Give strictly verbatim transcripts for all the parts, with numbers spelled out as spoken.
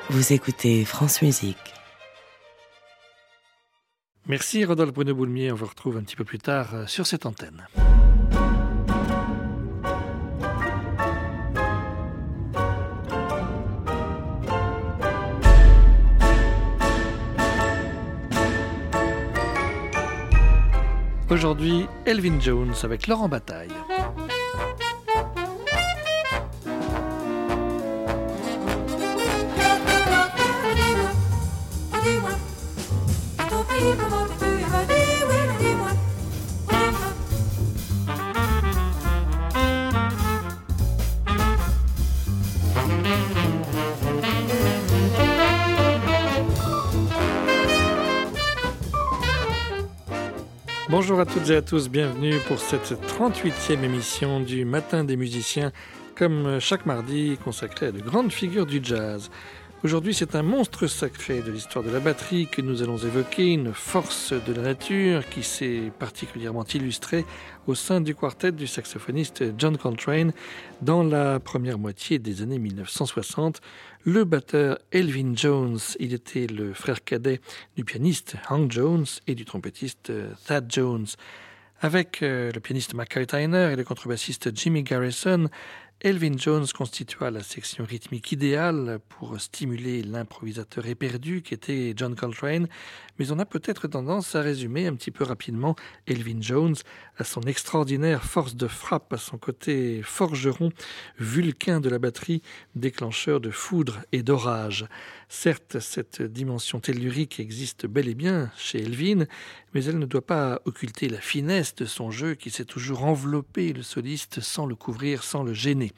Vous écoutez France Musique. Merci Rodolphe Bruno-Boulmier, on vous retrouve un petit peu plus tard sur cette antenne. Aujourd'hui, Elvin Jones avec Laurent Bataille. Bonjour à toutes et à tous, bienvenue pour cette trente-huitième émission du Matin des musiciens, comme chaque mardi consacrée à de grandes figures du jazz. Aujourd'hui, c'est un monstre sacré de l'histoire de la batterie que nous allons évoquer, une force de la nature qui s'est particulièrement illustrée au sein du quartet du saxophoniste John Coltrane dans la première moitié des années mille neuf cent soixante. Le batteur Elvin Jones, il était le frère cadet du pianiste Hank Jones et du trompettiste Thad Jones. Avec le pianiste McCoy Tyner et le contrebassiste Jimmy Garrison, Elvin Jones constitua la section rythmique idéale pour stimuler l'improvisateur éperdu qu'était John Coltrane, mais on a peut-être tendance à résumer un petit peu rapidement Elvin Jones à son extraordinaire force de frappe, à son côté forgeron, vulcain de la batterie, déclencheur de foudre et d'orage. Certes, cette dimension tellurique existe bel et bien chez Elvin, mais elle ne doit pas occulter la finesse de son jeu qui sait toujours envelopper le soliste sans le couvrir, sans le gêner.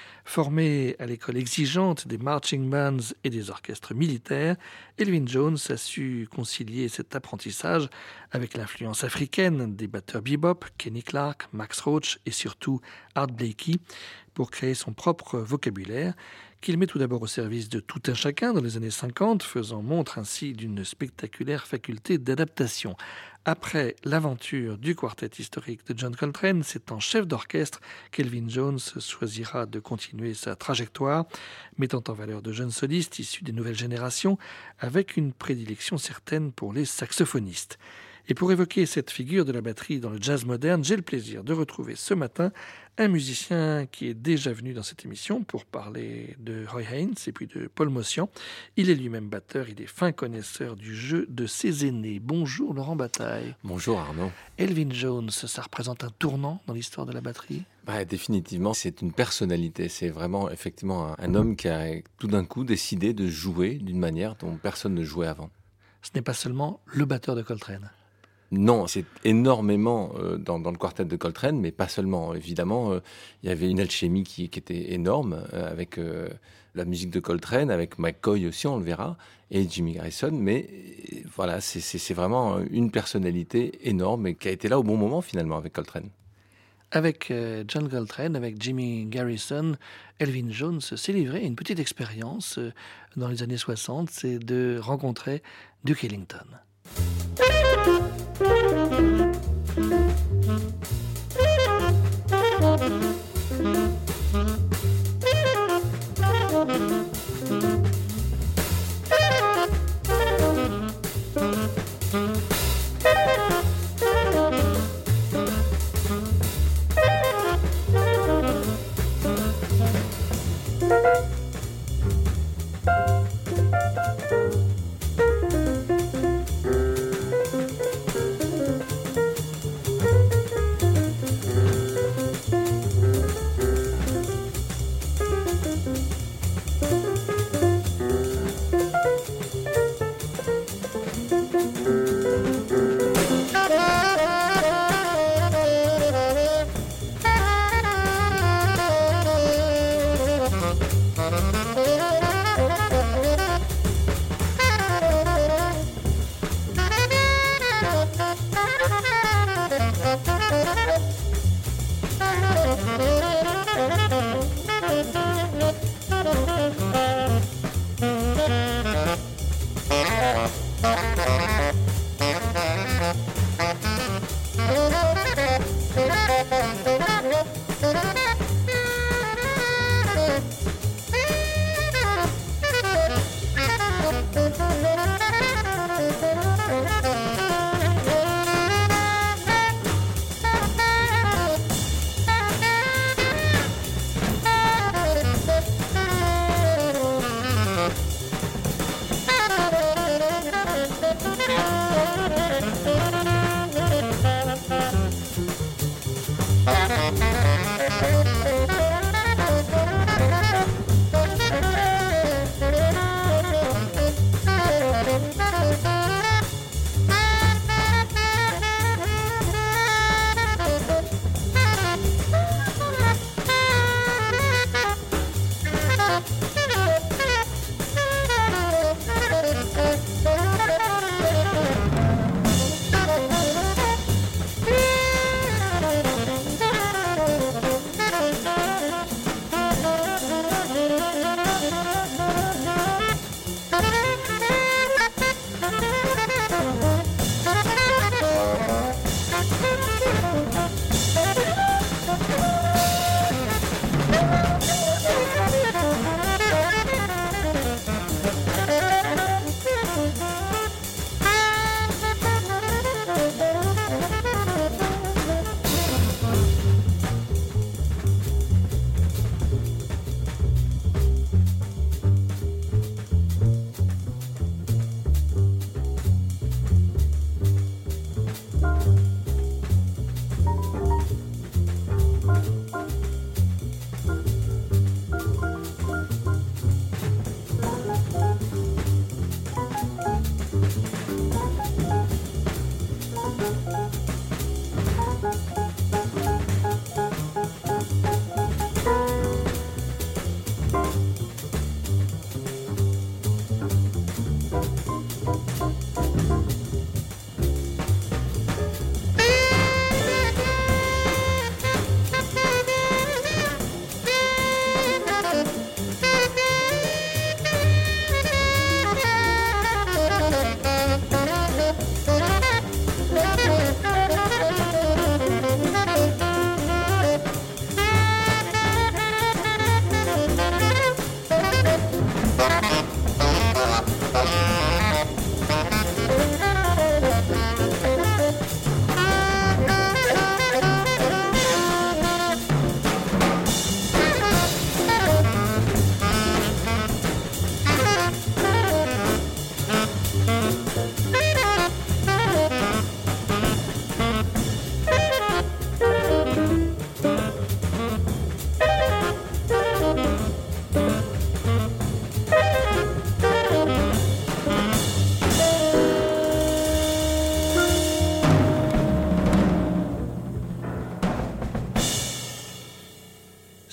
Formé à l'école exigeante des marching bands et des orchestres militaires, Elvin Jones a su concilier cet apprentissage avec l'influence africaine des batteurs bebop, Kenny Clarke, Max Roach et surtout Art Blakey, pour créer son propre vocabulaire, qu'il met tout d'abord au service de tout un chacun dans les années cinquante, faisant montre ainsi d'une spectaculaire faculté d'adaptation. Après l'aventure du quartet historique de John Coltrane, c'est en chef d'orchestre qu'Elvin Jones choisira de continuer sa trajectoire, mettant en valeur de jeunes solistes issus des nouvelles générations, avec une prédilection certaine pour les saxophonistes. Et pour évoquer cette figure de la batterie dans le jazz moderne, j'ai le plaisir de retrouver ce matin un musicien qui est déjà venu dans cette émission pour parler de Roy Haynes et puis de Paul Motian. Il est lui-même batteur, il est fin connaisseur du jeu de ses aînés. Bonjour Laurent Bataille. Bonjour Arnaud. Elvin Jones, ça représente un tournant dans l'histoire de la batterie ? Bah, définitivement, c'est une personnalité. C'est vraiment effectivement un, un homme qui a tout d'un coup décidé de jouer d'une manière dont personne ne jouait avant. Ce n'est pas seulement le batteur de Coltrane. Non, c'est énormément euh, dans, dans le quartet de Coltrane, mais pas seulement. Évidemment, euh, il y avait une alchimie qui, qui était énorme euh, avec euh, la musique de Coltrane, avec McCoy aussi, on le verra, et Jimmy Garrison. Mais euh, voilà, c'est, c'est, c'est vraiment une personnalité énorme et qui a été là au bon moment finalement avec Coltrane. Avec euh, John Coltrane, avec Jimmy Garrison, Elvin Jones s'est livré à une petite expérience euh, dans les années soixante, c'est de rencontrer Duke Ellington.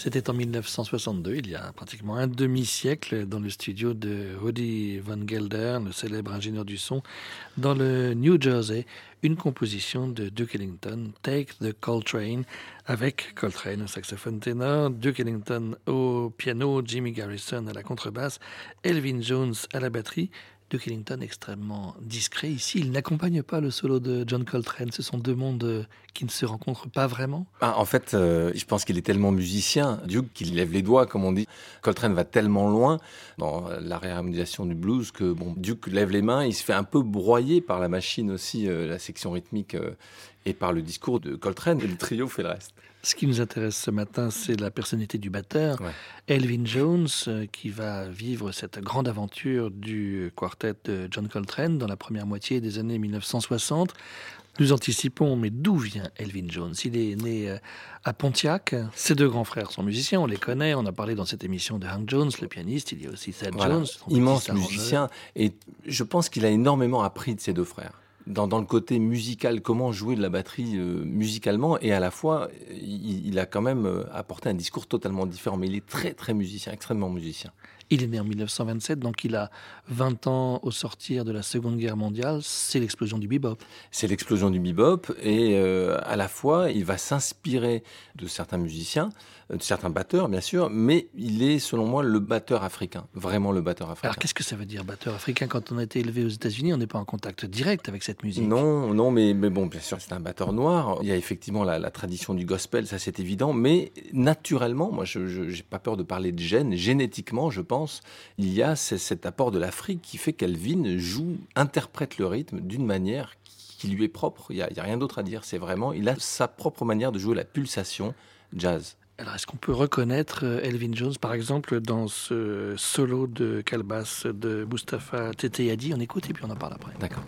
C'était en mille neuf cent soixante-deux, il y a pratiquement un demi-siècle, dans le studio de Rudy Van Gelder, le célèbre ingénieur du son, dans le New Jersey, une composition de Duke Ellington, Take the Coltrane, avec Coltrane au saxophone ténor, Duke Ellington au piano, Jimmy Garrison à la contrebasse, Elvin Jones à la batterie. Duke Ellington extrêmement discret ici, il n'accompagne pas le solo de John Coltrane, ce sont deux mondes qui ne se rencontrent pas vraiment. Ah, en fait, euh, je pense qu'il est tellement musicien, Duke, qu'il lève les doigts, comme on dit. Coltrane va tellement loin dans la réharmonisation du blues que bon, Duke lève les mains, il se fait un peu broyer par la machine aussi, euh, la section rythmique, euh, et par le discours de Coltrane, et le trio fait le reste. Ce qui nous intéresse ce matin, c'est la personnalité du batteur, ouais. Elvin Jones, euh, qui va vivre cette grande aventure du quartet de John Coltrane dans la première moitié des années mille neuf cent soixante. Nous anticipons, mais d'où vient Elvin Jones? Il est né euh, à Pontiac. Ses deux grands frères sont musiciens, on les connaît. On a parlé dans cette émission de Hank Jones, le pianiste. Il y a aussi Thad voilà. Jones. Immense musicien. Et je pense qu'il a énormément appris de ses deux frères. Dans, dans le côté musical, comment jouer de la batterie euh, musicalement, et à la fois, il, il a quand même euh, apporté un discours totalement différent, mais il est très très musicien, extrêmement musicien. Il est né en mille neuf cent vingt-sept, donc il a vingt ans au sortir de la Seconde Guerre mondiale. C'est l'explosion du bebop. C'est l'explosion du bebop, et euh, à la fois, il va s'inspirer de certains musiciens, de certains batteurs, bien sûr, mais il est, selon moi, le batteur africain, vraiment le batteur africain. Alors, qu'est-ce que ça veut dire, batteur africain? Quand on a été élevé aux États-Unis, on n'est pas en contact direct avec cette musique. Non, non, mais, mais bon, bien sûr, c'est un batteur noir. Il y a effectivement la, la tradition du gospel, ça c'est évident, mais naturellement, moi, je n'ai pas peur de parler de gène, génétiquement, je pense, il y a cet apport de l'Afrique qui fait qu'Elvin joue, interprète le rythme d'une manière qui lui est propre. Il n'y a, a rien d'autre à dire. C'est vraiment, il a sa propre manière de jouer la pulsation jazz. Alors, est-ce qu'on peut reconnaître Elvin Jones, par exemple, dans ce solo de calebasse de Mustapha Tete Hadi? On écoute et puis on en parle après. D'accord.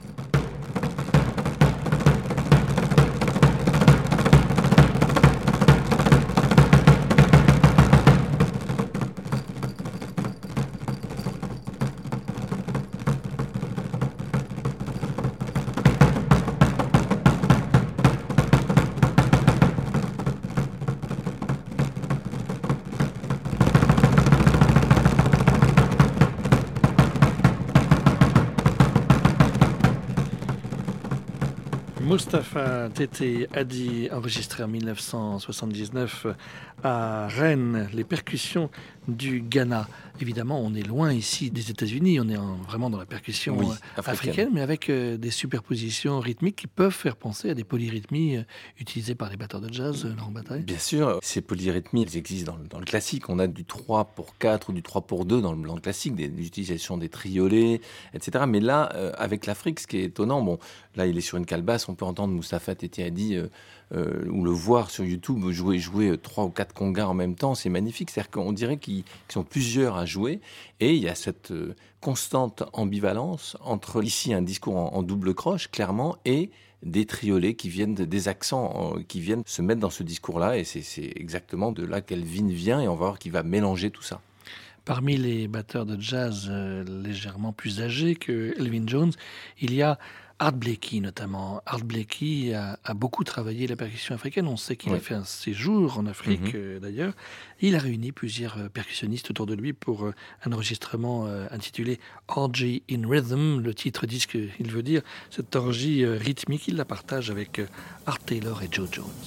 Mustapha Tete Hadi, enregistré en mille neuf cent soixante-dix-neuf à Rennes, les percussions du Ghana. Évidemment, on est loin ici des États-Unis, on est en, vraiment dans la percussion oui, africaine. africaine, mais avec euh, des superpositions rythmiques qui peuvent faire penser à des polyrythmies euh, utilisées par les batteurs de jazz, euh, Laurent Bataille. Bien sûr, ces polyrythmies, elles existent dans le, dans le classique. On a du trois pour quatre ou du trois pour deux dans le, dans le classique, des, l'utilisation des triolets, et cetera. Mais là, euh, avec l'Afrique, ce qui est étonnant, bon, là, il est sur une calebasse, on peut entendre Mustapha Tete Hadi euh, euh, ou le voir sur YouTube jouer, jouer trois ou quatre congas en même temps, c'est magnifique. C'est-à-dire qu'on dirait qu'ils, qu'ils sont plusieurs à jouer, et il y a cette euh, constante ambivalence entre ici un discours en, en double croche, clairement, et des triolets qui viennent, de, des accents euh, qui viennent se mettre dans ce discours-là, et c'est, c'est exactement de là qu'Elvin vient, et on va voir qu'il va mélanger tout ça. Parmi les batteurs de jazz euh, légèrement plus âgés que Elvin Jones, il y a Art Blakey notamment. Art Blakey a, a beaucoup travaillé la percussion africaine. On sait qu'il oui. a fait un séjour en Afrique mm-hmm. euh, d'ailleurs. Il a réuni plusieurs euh, percussionnistes autour de lui pour euh, un enregistrement euh, intitulé Orgy in Rhythm. Le titre dit ce qu'il veut dire. Cette orgie euh, rythmique, il la partage avec euh, Art Taylor et Joe Jones.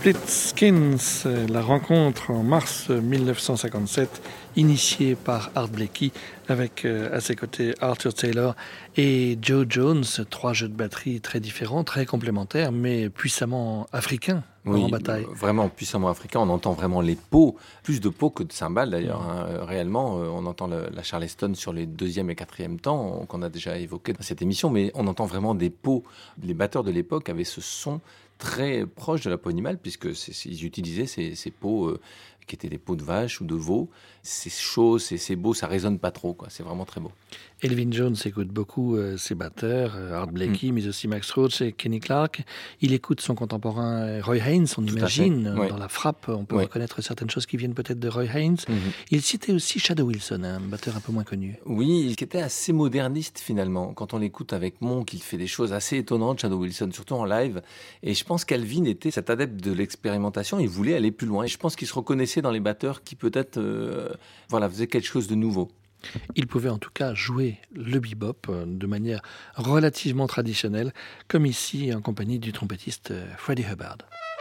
Split Skins, la rencontre en mars dix-neuf cent cinquante-sept, initiée par Art Blakey, avec euh, à ses côtés Arthur Taylor et Joe Jones, trois jeux de batterie très différents, très complémentaires, mais puissamment africains. Oui, en bataille. Vraiment puissamment africain. On entend vraiment les pots, plus de pots que de cymbales d'ailleurs. Hein. Réellement, on entend le, la Charleston sur les deuxième et quatrième temps, qu'on a déjà évoqué dans cette émission, mais on entend vraiment des pots. Les batteurs de l'époque avaient ce son très proche de la peau animale, puisque c'est, c'est, ils utilisaient ces, ces pots euh, qui étaient des peaux de vache ou de veau. C'est chaud, c'est, c'est beau, ça résonne pas trop, quoi. C'est vraiment très beau. Elvin Jones écoute beaucoup euh, ses batteurs, euh, Art Blakey, mm. mais aussi Max Roach et Kenny Clarke. Il écoute son contemporain Roy Haynes, on Tout imagine. Oui. Dans la frappe, on peut oui. reconnaître certaines choses qui viennent peut-être de Roy Haynes. Mm-hmm. Il citait aussi Shadow Wilson, un batteur un peu moins connu. Oui, qui était assez moderniste finalement. Quand on l'écoute avec Monk, il fait des choses assez étonnantes, Shadow Wilson, surtout en live. Et je pense qu'Alvin était cet adepte de l'expérimentation. Il voulait aller plus loin. Et je pense qu'il se reconnaissait dans les batteurs qui peut-être euh, voilà, faisaient quelque chose de nouveau. Il pouvait en tout cas jouer le bebop de manière relativement traditionnelle, comme ici en compagnie du trompettiste Freddie Hubbard.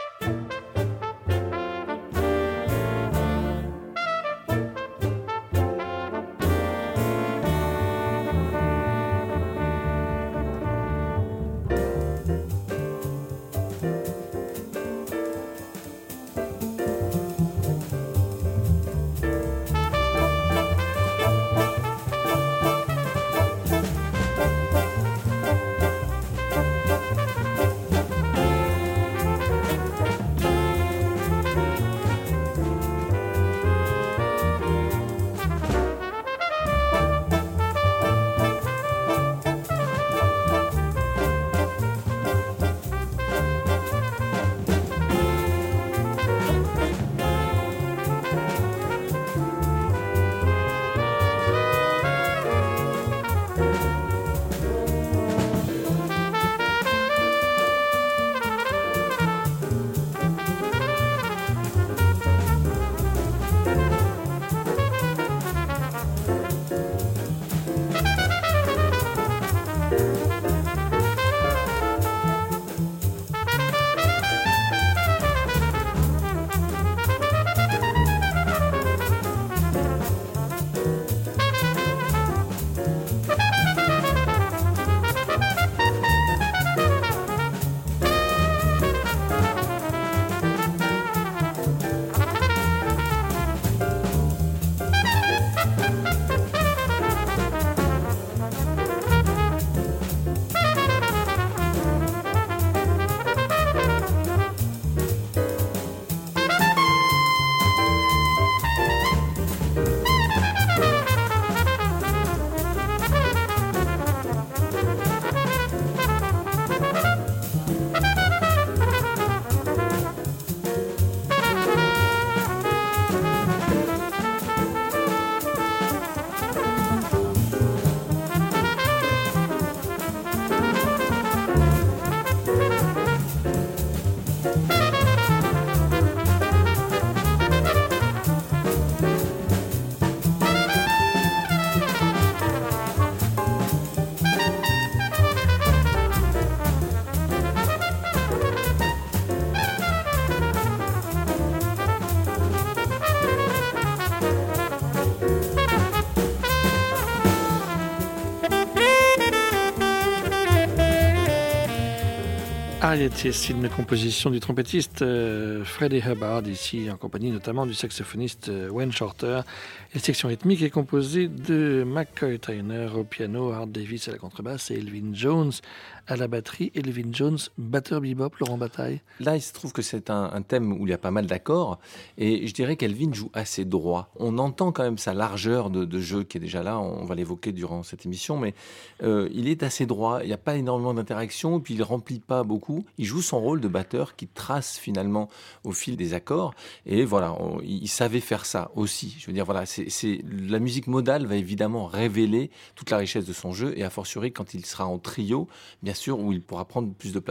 Harriet, c'est une composition du trompettiste euh, Freddie Hubbard, ici en compagnie notamment du saxophoniste euh, Wayne Shorter. Et la section rythmique est composée de McCoy Tyner au piano, Art Davis à la contrebasse et Elvin Jones à la batterie. Elvin Jones, batteur bebop, Laurent Bataille. Là, il se trouve que c'est un, un thème où il y a pas mal d'accords et je dirais qu'Elvin joue assez droit. On entend quand même sa largeur de, de jeu qui est déjà là, on va l'évoquer durant cette émission, mais euh, il est assez droit, il n'y a pas énormément d'interaction, puis il ne remplit pas beaucoup. Il joue son rôle de batteur qui trace finalement au fil des accords et voilà, on, il savait faire ça aussi. Je veux dire, voilà, c'est, c'est, la musique modale va évidemment révéler toute la richesse de son jeu et a fortiori quand il sera en trio, bien sûr, où il pourra prendre plus de place.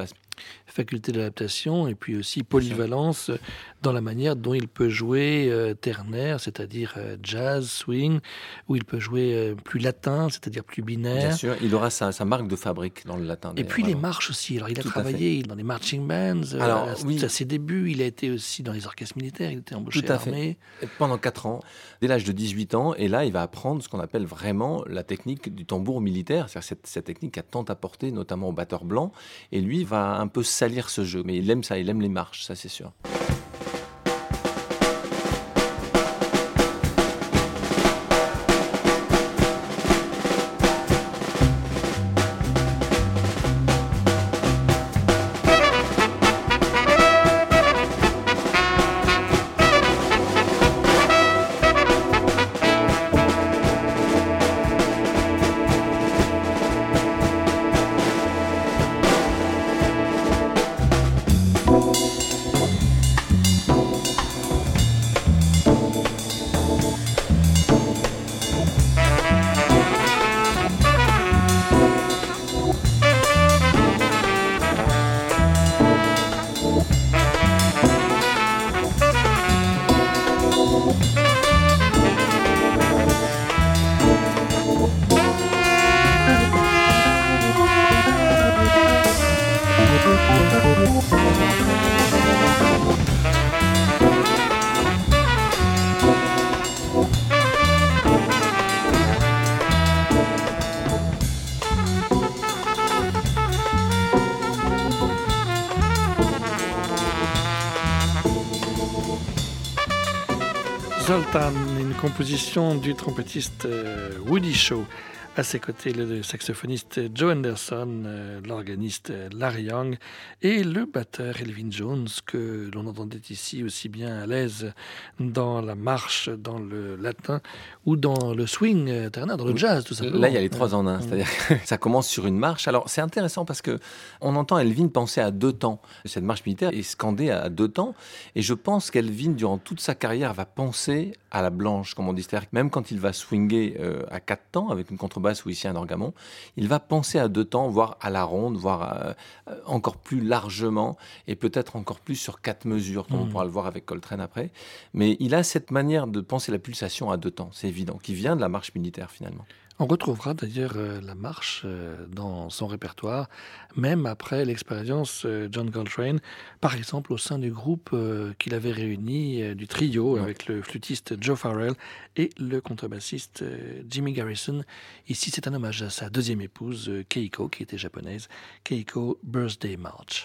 faculté d'adaptation et puis aussi polyvalence dans la manière dont il peut jouer euh, ternaire, c'est-à-dire euh, jazz, swing, où il peut jouer euh, plus latin, c'est-à-dire plus binaire. Bien sûr, il aura sa, sa marque de fabrique dans le latin. Et puis vraiment. les marches aussi. Alors il a Tout à travaillé dans les marching bands. Alors, euh, oui. à ses débuts, il a été aussi dans les orchestres militaires. Il était embauché Tout à à l'armée. fait. Pendant quatre ans, dès l'âge de dix-huit ans, et là, il va apprendre ce qu'on appelle vraiment la technique du tambour militaire, c'est-à-dire cette, cette technique qui a tant apporté, notamment aux batteurs blancs. Et lui, il va un peu salir ce jeu, mais il aime ça, il aime les marches, ça c'est sûr. Zoltan, une composition du trompettiste euh, Woody Shaw. À ses côtés, le saxophoniste Joe Anderson, euh, l'organiste Larry Young et le batteur Elvin Jones, que l'on entendait ici aussi bien à l'aise dans la marche, dans le latin ou dans le swing euh, ternaire, dans le jazz, tout simplement. Là, il y a les trois en un, c'est-à-dire que ça commence sur une marche. Alors, c'est intéressant parce que on entend Elvin penser à deux temps. Cette marche militaire est scandée à deux temps. Et je pense qu'Elvin, durant toute sa carrière, va penser à la blanche, comme on dit. C'est-à-dire que même quand il va swinger euh, à quatre temps, avec une contrebasse ou ici un orgamon, il va penser à deux temps, voire à la ronde, voire euh, encore plus largement, et peut-être encore plus sur quatre mesures, comme mmh. on pourra le voir avec Coltrane après. Mais il a cette manière de penser la pulsation à deux temps, c'est évident, qui vient de la marche militaire finalement. On retrouvera d'ailleurs euh, la marche euh, dans son répertoire, même après l'expérience euh, John Coltrane, par exemple au sein du groupe euh, qu'il avait réuni, euh, du trio, ouais. avec le flûtiste Joe Farrell et le contrebassiste euh, Jimmy Garrison. Ici, c'est un hommage à sa deuxième épouse, euh, Keiko, qui était japonaise, Keiko Birthday March.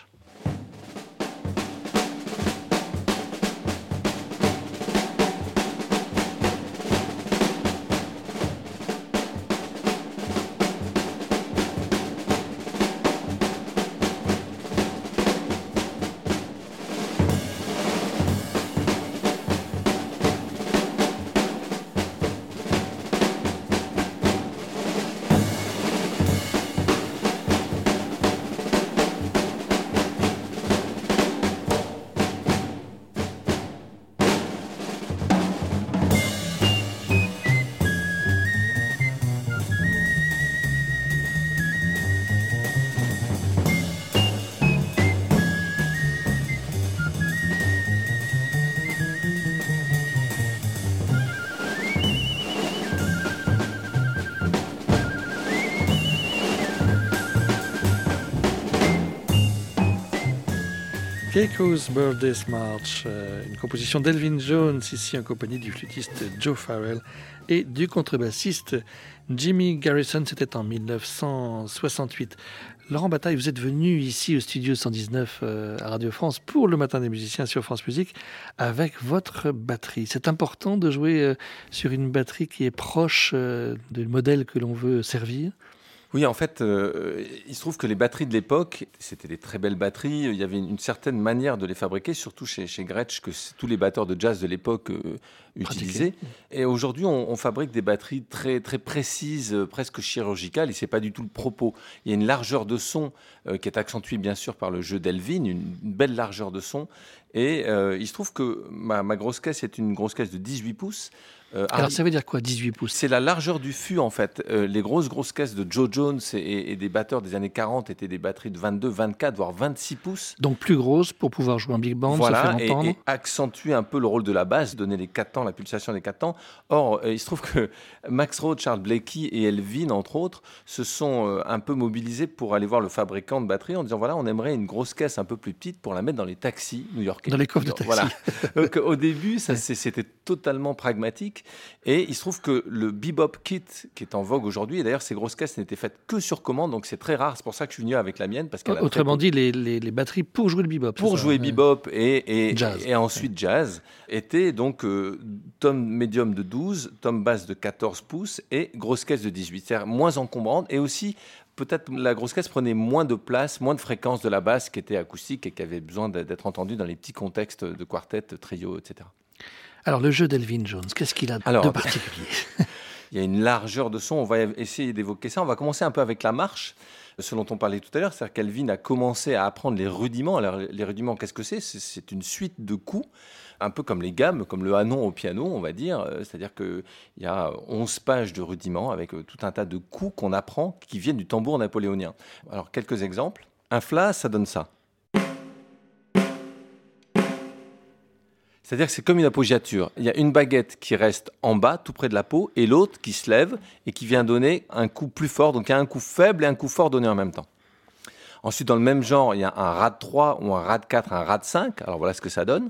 Keiko's Birthday March, euh, une composition d'Elvin Jones, ici en compagnie du flûtiste Joe Farrell et du contrebassiste Jimmy Garrison. C'était en dix-neuf cent soixante-huit. Laurent Bataille, vous êtes venu ici au studio cent dix-neuf euh, à Radio France pour le Matin des musiciens sur France Musique avec votre batterie. C'est important de jouer euh, sur une batterie qui est proche euh, du modèle que l'on veut servir. Oui, en fait, euh, il se trouve que les batteries de l'époque, c'était des très belles batteries. Il y avait une certaine manière de les fabriquer, surtout chez, chez Gretsch, que tous les batteurs de jazz de l'époque euh, utilisaient. Et aujourd'hui, on, on fabrique des batteries très, très précises, euh, presque chirurgicales, et c'est pas du tout le propos. Il y a une largeur de son euh, qui est accentuée, bien sûr, par le jeu d'Elvin, une, une belle largeur de son. Et euh, il se trouve que ma, ma grosse caisse est une grosse caisse de dix-huit pouces, Euh, Alors ça veut dire quoi, dix-huit pouces? C'est la largeur du fût en fait. Euh, les grosses grosses caisses de Joe Jones et, et des batteurs des années quarante étaient des batteries de vingt-deux, vingt-quatre, voire vingt-six pouces. Donc plus grosses pour pouvoir jouer en big band, voilà, se faire entendre. Et, et accentuer un peu le rôle de la basse, donner les quatre temps, la pulsation des quatre temps. Or, euh, il se trouve que Max Roach, Charles Blakey et Elvin, entre autres, se sont euh, un peu mobilisés pour aller voir le fabricant de batteries en disant voilà, on aimerait une grosse caisse un peu plus petite pour la mettre dans les taxis new-yorkais. Dans les coffres de taxi. Voilà. Donc au début, ça, c'est, c'était totalement pragmatique. Et il se trouve que le bebop kit qui est en vogue aujourd'hui, et d'ailleurs ces grosses caisses n'étaient faites que sur commande, donc c'est très rare. C'est pour ça que je suis venu avec la mienne. Parce qu'elle Autrement dit, les, les, les batteries pour jouer le bebop. Pour jouer ouais. bebop et, et, jazz. et ensuite ouais. jazz, étaient donc euh, tom médium de douze, tom basse de quatorze pouces et grosse caisse de dix-huit. C'est-à-dire moins encombrante et aussi peut-être la grosse caisse prenait moins de place, moins de fréquence de la basse qui était acoustique et qui avait besoin d'être entendue dans les petits contextes de quartet, trio, et cetera. Alors, le jeu d'Elvin Jones, qu'est-ce qu'il a Alors, de particulier? Il y a une largeur de son, on va essayer d'évoquer ça. On va commencer un peu avec la marche, ce dont on parlait tout à l'heure. C'est-à-dire qu'Elvin a commencé à apprendre les rudiments. Alors, les rudiments, qu'est-ce que c'est? C'est une suite de coups, un peu comme les gammes, comme le hanon au piano, on va dire. C'est-à-dire qu'il y a onze pages de rudiments avec tout un tas de coups qu'on apprend qui viennent du tambour napoléonien. Alors, quelques exemples. Un fla, ça donne ça. C'est-à-dire que c'est comme une appoggiature. Il y a une baguette qui reste en bas, tout près de la peau, et l'autre qui se lève et qui vient donner un coup plus fort. Donc il y a un coup faible et un coup fort donné en même temps. Ensuite, dans le même genre, il y a un rad trois ou un rad quatre, un rad cinq. Alors voilà ce que ça donne.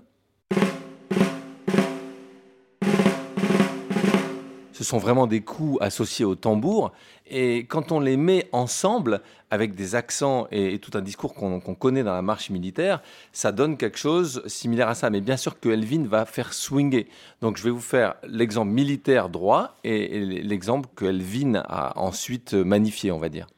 Ce sont vraiment des coups associés au tambour. Et quand on les met ensemble, avec des accents et, et tout un discours qu'on, qu'on connaît dans la marche militaire, ça donne quelque chose similaire à ça. Mais bien sûr que Elvin va faire swinger. Donc je vais vous faire l'exemple militaire droit et, et l'exemple que Elvin a ensuite magnifié, on va dire.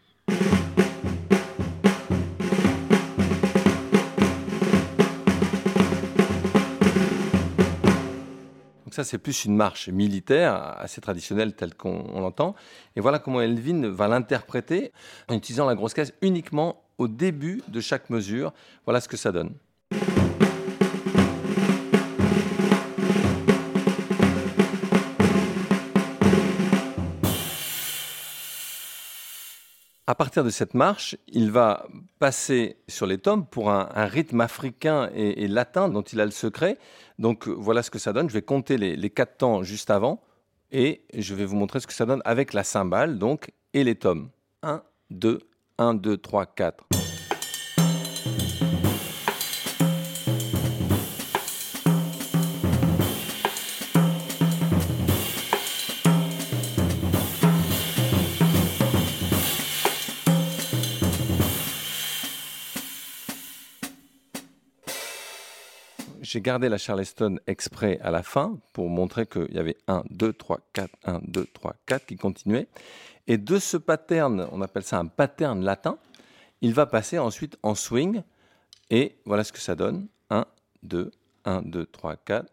Donc ça, c'est plus une marche militaire, assez traditionnelle telle qu'on on l'entend. Et voilà comment Elvin va l'interpréter en utilisant la grosse caisse uniquement au début de chaque mesure. Voilà ce que ça donne. À partir de cette marche, il va passer sur les tomes pour un, un rythme africain et, et latin dont il a le secret. Donc voilà ce que ça donne. Je vais compter les, les quatre temps juste avant et je vais vous montrer ce que ça donne avec la cymbale donc, et les tomes. un, deux, un, deux, trois, quatre. J'ai gardé la Charleston exprès à la fin pour montrer qu'il y avait un, deux, trois, quatre, un, deux, trois, quatre qui continuait. Et de ce pattern, on appelle ça un pattern latin, il va passer ensuite en swing. Et voilà ce que ça donne. un, deux, un, deux, trois, quatre.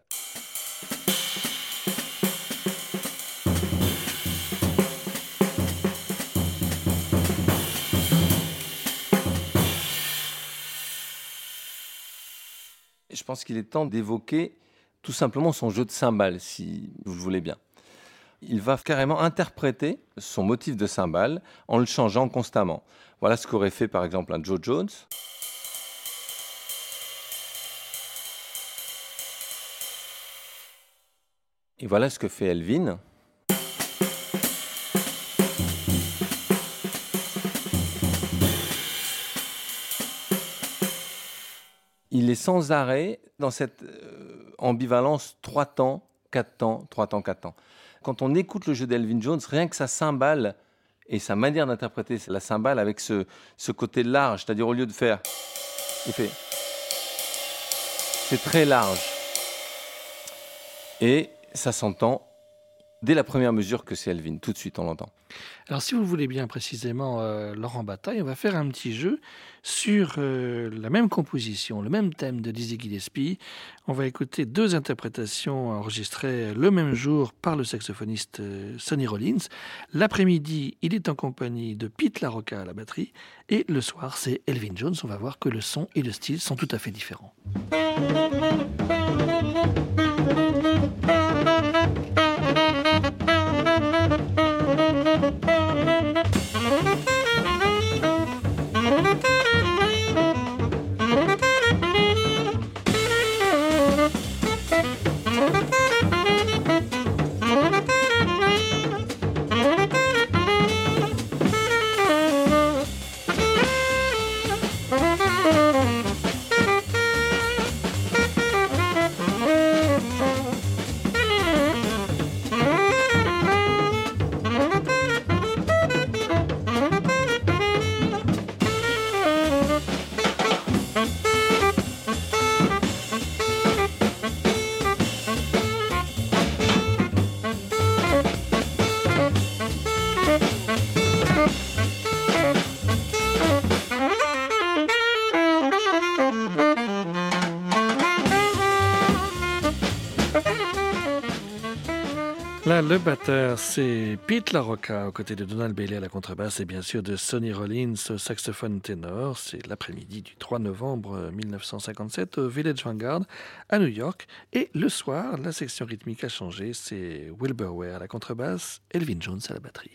Je pense qu'il est temps d'évoquer tout simplement son jeu de cymbales, si vous le voulez bien. Il va carrément interpréter son motif de cymbale en le changeant constamment. Voilà ce qu'aurait fait par exemple un Joe Jones. Et voilà ce que fait Elvin. Il est sans arrêt dans cette euh, ambivalence trois temps, quatre temps, trois temps, quatre temps. Quand on écoute le jeu d'Elvin Jones, rien que sa cymbale et sa manière d'interpréter la cymbale avec ce, ce côté large, c'est-à-dire au lieu de faire, il fait, c'est très large. Et ça s'entend dès la première mesure que c'est Elvin, tout de suite on l'entend. Alors si vous le voulez bien précisément, euh, Laurent Bataille, on va faire un petit jeu sur euh, la même composition, le même thème de Dizzy Gillespie. On va écouter deux interprétations enregistrées le même jour par le saxophoniste euh, Sonny Rollins. L'après-midi, il est en compagnie de Pete LaRocca à la batterie et le soir, c'est Elvin Jones. On va voir que le son et le style sont tout à fait différents. Thank you. Le batteur, c'est Pete LaRocca, aux côtés de Donald Bailey à la contrebasse et bien sûr de Sonny Rollins au saxophone ténor. C'est l'après-midi du trois novembre mille neuf cent cinquante-sept au Village Vanguard à New York. Et le soir, la section rythmique a changé. C'est Wilbur Ware à la contrebasse, Elvin Jones à la batterie.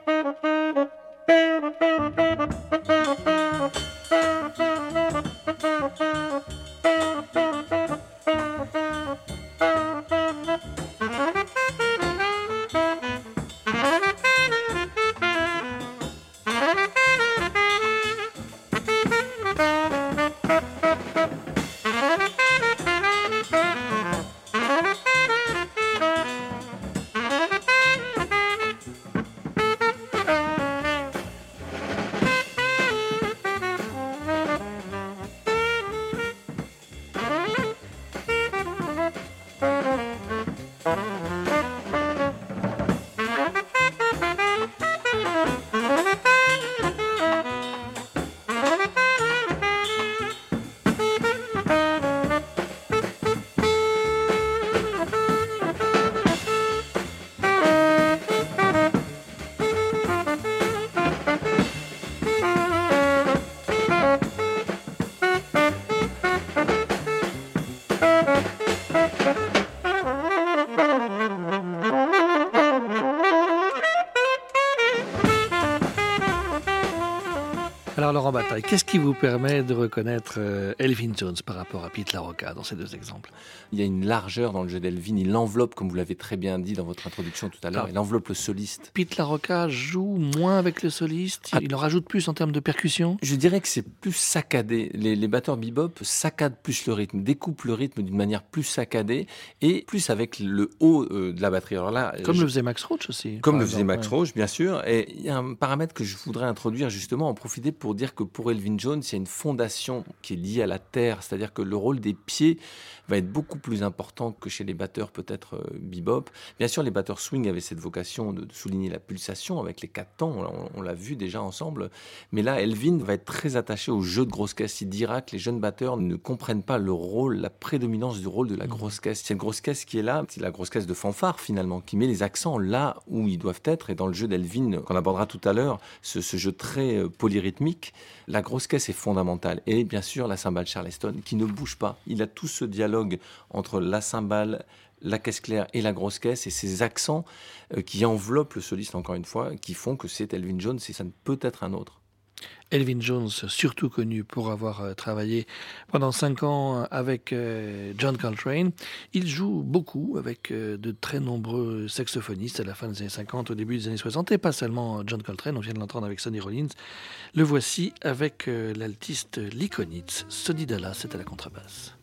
Alors Laurent Bataille, qu'est-ce qui vous permet de reconnaître euh, Elvin Jones par rapport à Pete LaRocca dans ces deux exemples? Il y a une largeur dans le jeu d'Elvin, il enveloppe, comme vous l'avez très bien dit dans votre introduction tout à l'heure, il enveloppe le soliste. Pete LaRocca joue moins avec le soliste, ah, il en rajoute plus en termes de percussion? Je dirais que c'est plus saccadé. Les, les batteurs bebop saccadent plus le rythme, découpent le rythme d'une manière plus saccadée et plus avec le haut euh, de la batterie. Alors là, comme je... le faisait Max Roach aussi. Comme le exemple, faisait Max ouais. Roach, bien sûr. Et il y a un paramètre que je voudrais introduire justement, en profiter pour dire que pour Elvin Jones, il y a une fondation qui est liée à la terre, c'est-à-dire que le rôle des pieds va être beaucoup plus important que chez les batteurs peut-être euh, bebop. Bien sûr, les batteurs swing avaient cette vocation de, de souligner la pulsation avec les quatre temps, on, on l'a vu déjà ensemble. Mais là, Elvin va être très attaché au jeu de grosse caisse. Il dira que les jeunes batteurs ne comprennent pas le rôle, la prédominance du rôle de la grosse caisse. C'est une grosse caisse qui est là, c'est la grosse caisse de fanfare finalement, qui met les accents là où ils doivent être. Et dans le jeu d'Elvin, qu'on abordera tout à l'heure, ce, ce jeu très euh, polyrythmique, la grosse caisse est fondamentale. Et bien sûr, la cymbale Charleston qui ne bouge pas. Il a tout ce dialogue entre la cymbale, la caisse claire et la grosse caisse et ces accents euh, qui enveloppent le soliste encore une fois, qui font que c'est Elvin Jones et ça ne peut être un autre. Elvin Jones, surtout connu pour avoir euh, travaillé pendant cinq ans avec euh, John Coltrane. Il joue beaucoup avec euh, de très nombreux saxophonistes à la fin des années cinquante, au début des années soixante, et pas seulement John Coltrane, on vient de l'entendre avec Sonny Rollins. Le voici avec euh, l'altiste Lee Konitz. Sonny Dallas est à la contrebasse.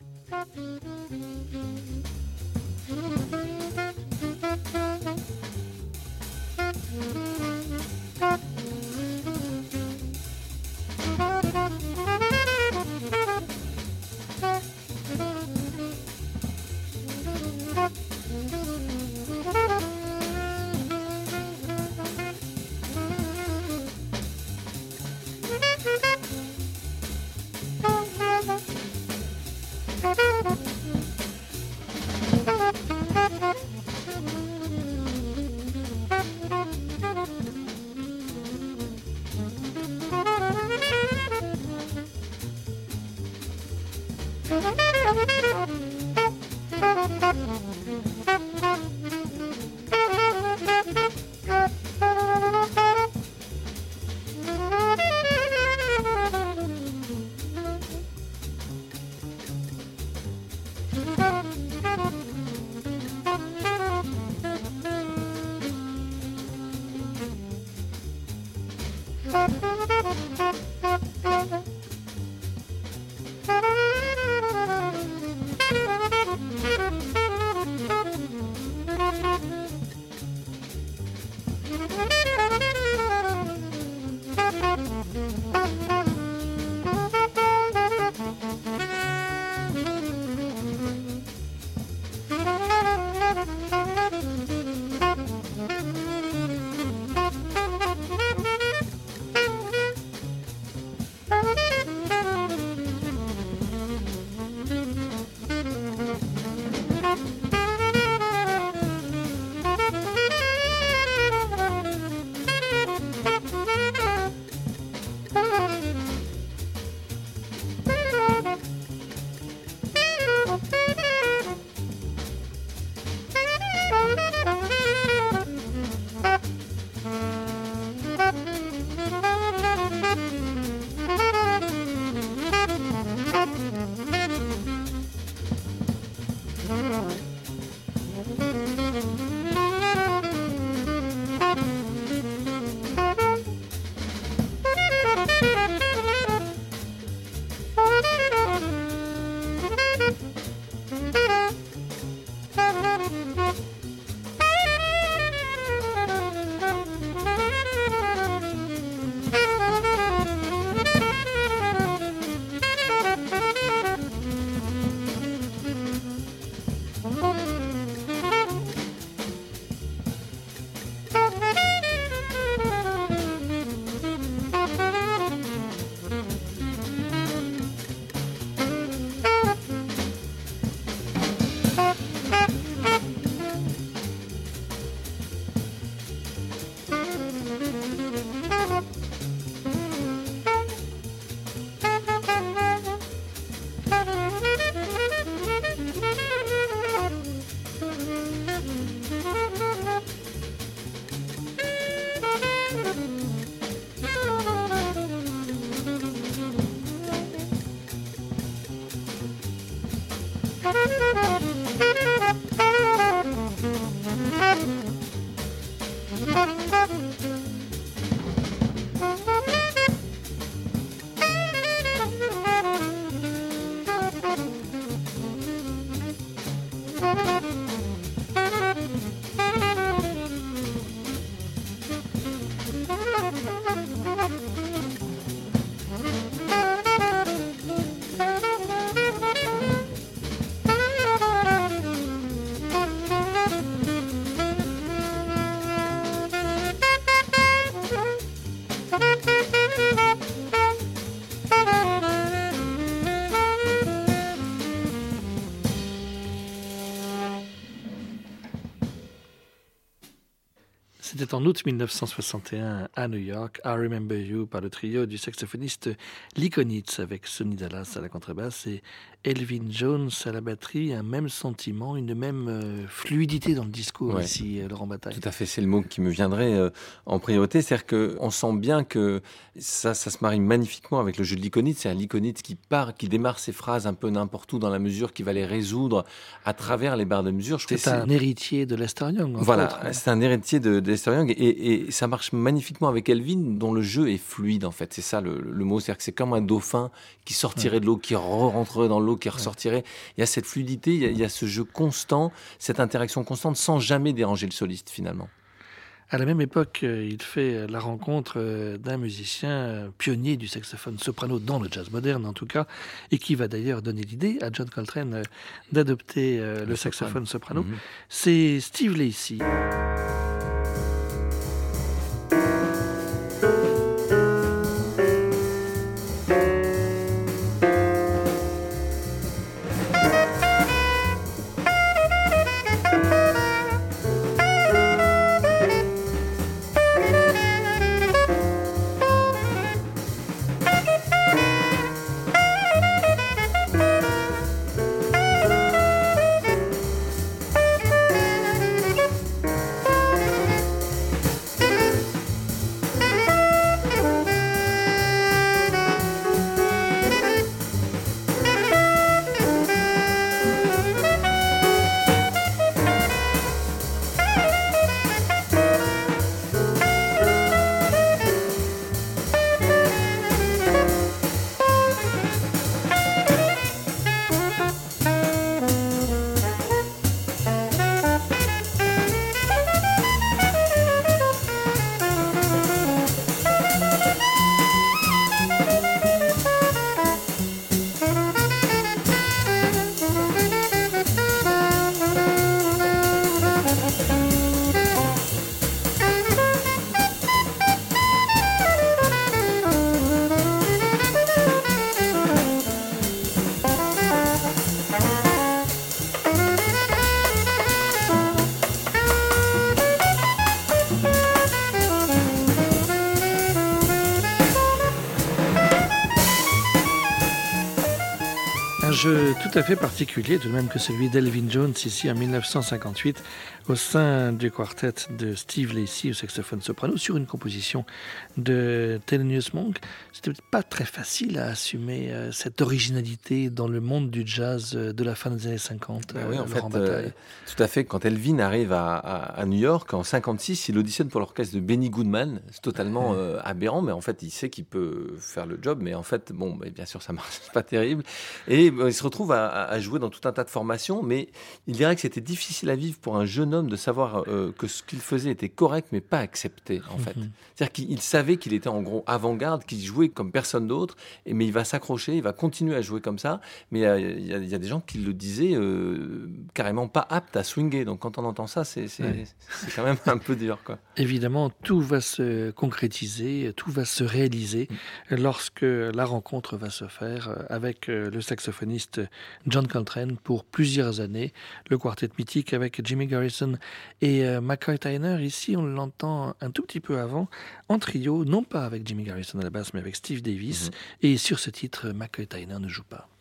C'était en août mille neuf cent soixante et un à New York, I Remember You par le trio du saxophoniste Lee Konitz avec Sonny Dallas à la contrebasse et Elvin Jones à la batterie. Un même sentiment, une même euh, fluidité dans le discours ouais. ici, euh, Laurent Bataille. Tout à fait, c'est le mot qui me viendrait euh, en priorité. C'est-à-dire qu'on sent bien que ça, ça se marie magnifiquement avec le jeu de Lee Konitz. C'est un Lee Konitz qui part, qui démarre ses phrases un peu n'importe où dans la mesure, qui va les résoudre à travers les barres de mesure. Je c'est, c'est un héritier de Lester Young. Voilà, autres, c'est un héritier de, de Lester Young et, et ça marche magnifiquement avec Elvin, dont le jeu est fluide en fait. C'est ça le, le mot, c'est-à-dire que c'est comme un dauphin qui sortirait ouais. de l'eau, qui re-rentrerait dans l'eau, qui ressortirait. Ouais. Il y a cette fluidité, il y a, il y a ce jeu constant, cette interaction constante sans jamais déranger le soliste finalement. À la même époque, il fait la rencontre d'un musicien pionnier du saxophone soprano dans le jazz moderne en tout cas, et qui va d'ailleurs donner l'idée à John Coltrane d'adopter le, le saxophone soprano. Mm-hmm. C'est Steve Lacy. Un jeu tout à fait particulier, tout de même que celui d'Elvin Jones, ici en mille neuf cent cinquante-huit, au sein du quartet de Steve Lacy au saxophone soprano, sur une composition de Thelonious Monk. C'était pas très facile à assumer euh, cette originalité dans le monde du jazz euh, de la fin des années cinquante. Ben oui, euh, en fait, euh, tout à fait. Quand Elvin arrive à, à, à New York en cinquante-six, il auditionne pour l'orchestre de Benny Goodman. C'est totalement euh, aberrant, mais en fait, il sait qu'il peut faire le job. Mais en fait, bon, bah, bien sûr, ça marche pas terrible. Et bah, il se retrouve à, à jouer dans tout un tas de formations, mais il dirait que c'était difficile à vivre pour un jeune homme de savoir euh, que ce qu'il faisait était correct, mais pas accepté, en fait. Mm-hmm. C'est-à-dire qu'il savait qu'il était en gros avant-garde, qu'il jouait comme personne d'autre, et, mais il va s'accrocher, il va continuer à jouer comme ça. Mais il euh, y, y, y a des gens qui le disaient euh, carrément pas aptes à swinger. Donc quand on entend ça, c'est, c'est, ouais. c'est quand même un peu dur, quoi. Évidemment, tout va se concrétiser, tout va se réaliser mm. lorsque la rencontre va se faire avec le saxophoniste John Coltrane pour plusieurs années. Le quartet mythique avec Jimmy Garrison et euh, McCoy Tyner. Ici, on l'entend un tout petit peu avant, en trio, non pas avec Jimmy Garrison à la basse, mais avec Steve Davis. Mm-hmm. Et sur ce titre, McCoy Tyner ne joue pas.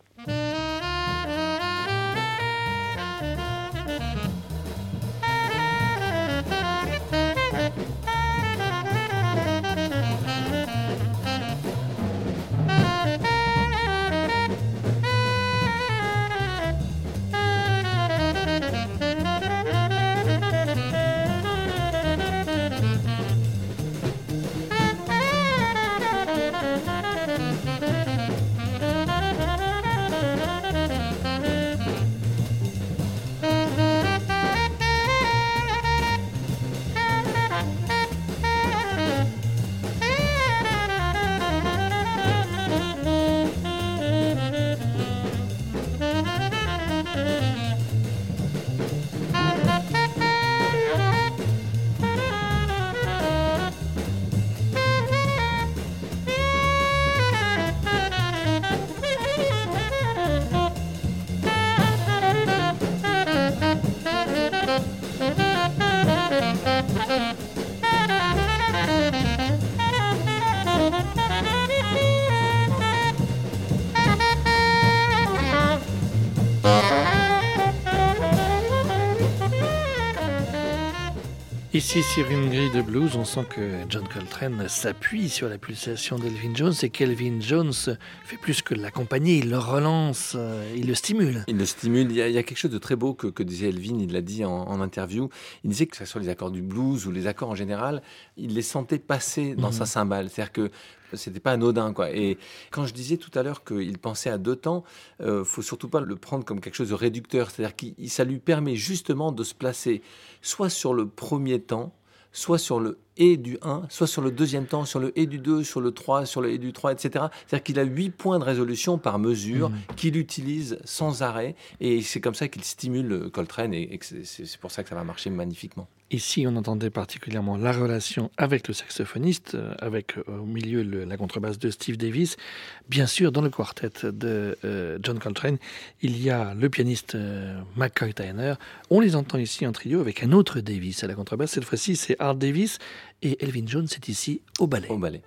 Ici, sur une grille de blues, on sent que John Coltrane s'appuie sur la pulsation d'Elvin Jones et qu'Elvin Jones fait plus que l'accompagner, il le relance, il le stimule. Il le stimule. Il y a, il y a quelque chose de très beau que, que disait Elvin, il l'a dit en, en interview. Il disait que ce soit les accords du blues ou les accords en général, il les sentait passer dans mmh. sa cymbale. C'est-à-dire que c'était pas anodin, quoi. Et quand je disais tout à l'heure qu'il pensait à deux temps, euh, faut surtout pas le prendre comme quelque chose de réducteur. C'est-à-dire que ça lui permet justement de se placer soit sur le premier temps, soit sur le et du un, soit sur le deuxième temps, sur le et du deux, sur le trois, sur le et du trois, et cetera. C'est-à-dire qu'il a huit points de résolution par mesure mmh. qu'il utilise sans arrêt. Et c'est comme ça qu'il stimule Coltrane et, et c'est, c'est pour ça que ça va marcher magnifiquement. Ici, on entendait particulièrement la relation avec le saxophoniste, avec au milieu le, la contrebasse de Steve Davis. Bien sûr, dans le quartet de euh, John Coltrane, il y a le pianiste euh, McCoy Tyner. On les entend ici en trio avec un autre Davis à la contrebasse. Cette fois-ci, c'est Art Davis et Elvin Jones est ici au ballet. Au ballet.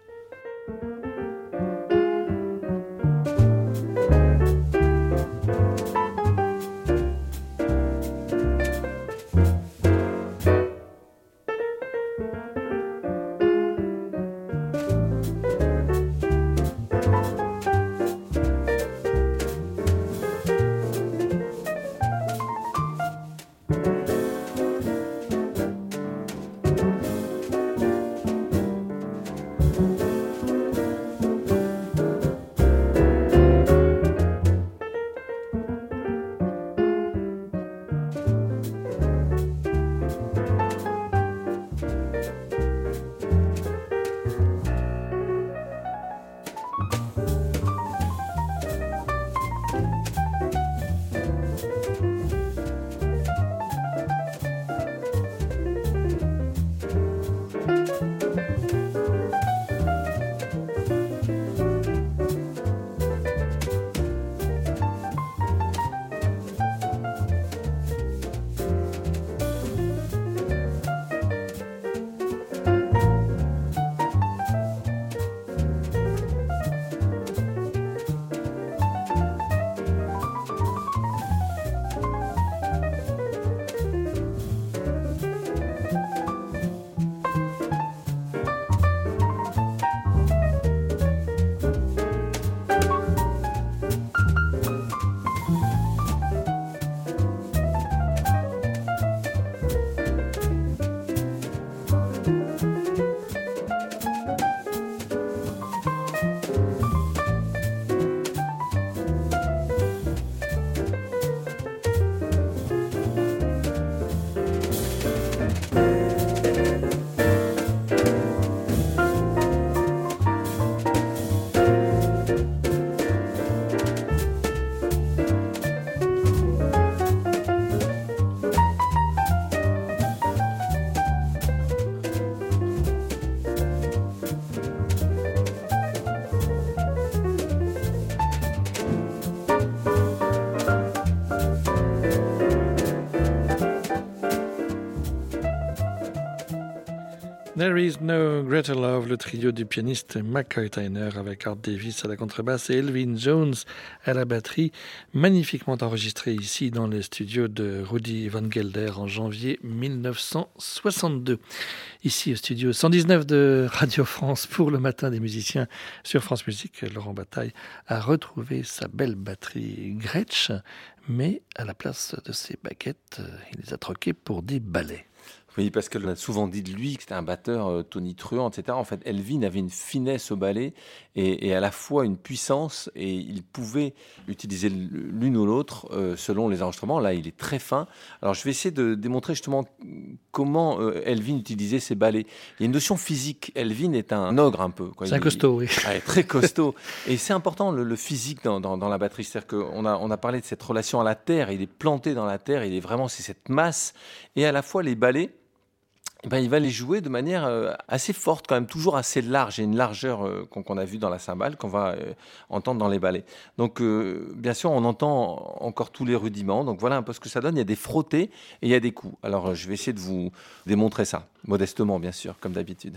There is no greater love, le trio du pianiste McCoy Tyner avec Art Davis à la contrebasse et Elvin Jones à la batterie, magnifiquement enregistré ici dans les studios de Rudy Van Gelder en janvier mille neuf cent soixante-deux. Ici au studio cent dix-neuf de Radio France pour le matin des musiciens sur France Musique, Laurent Bataille a retrouvé sa belle batterie Gretsch, mais à la place de ses baguettes, il les a troquées pour des balais. Oui, parce qu'on a souvent dit de lui que c'était un batteur euh, tonitruant, et cetera. En fait, Elvin avait une finesse au ballet et, et à la fois une puissance, et il pouvait utiliser l'une ou l'autre euh, selon les enregistrements. Là, il est très fin. Alors, je vais essayer de démontrer justement comment euh, Elvin utilisait ses ballets. Il y a une notion physique. Elvin est un ogre un peu, quoi. C'est il, un costaud, il, oui. Ah, très costaud. Et c'est important, le, le physique dans, dans, dans la batterie. C'est-à-dire qu'on a, on a parlé de cette relation à la terre. Il est planté dans la terre. Il est vraiment, c'est cette masse. Et à la fois, les ballets, ben, il va les jouer de manière euh, assez forte, quand même, toujours assez large. Il y a une largeur euh, qu'on, qu'on a vue dans la cymbale, qu'on va euh, entendre dans les ballets. Donc, euh, bien sûr, on entend encore tous les rudiments. Donc, voilà un peu ce que ça donne. Il y a des frottés et il y a des coups. Alors, euh, je vais essayer de vous démontrer ça, modestement, bien sûr, comme d'habitude.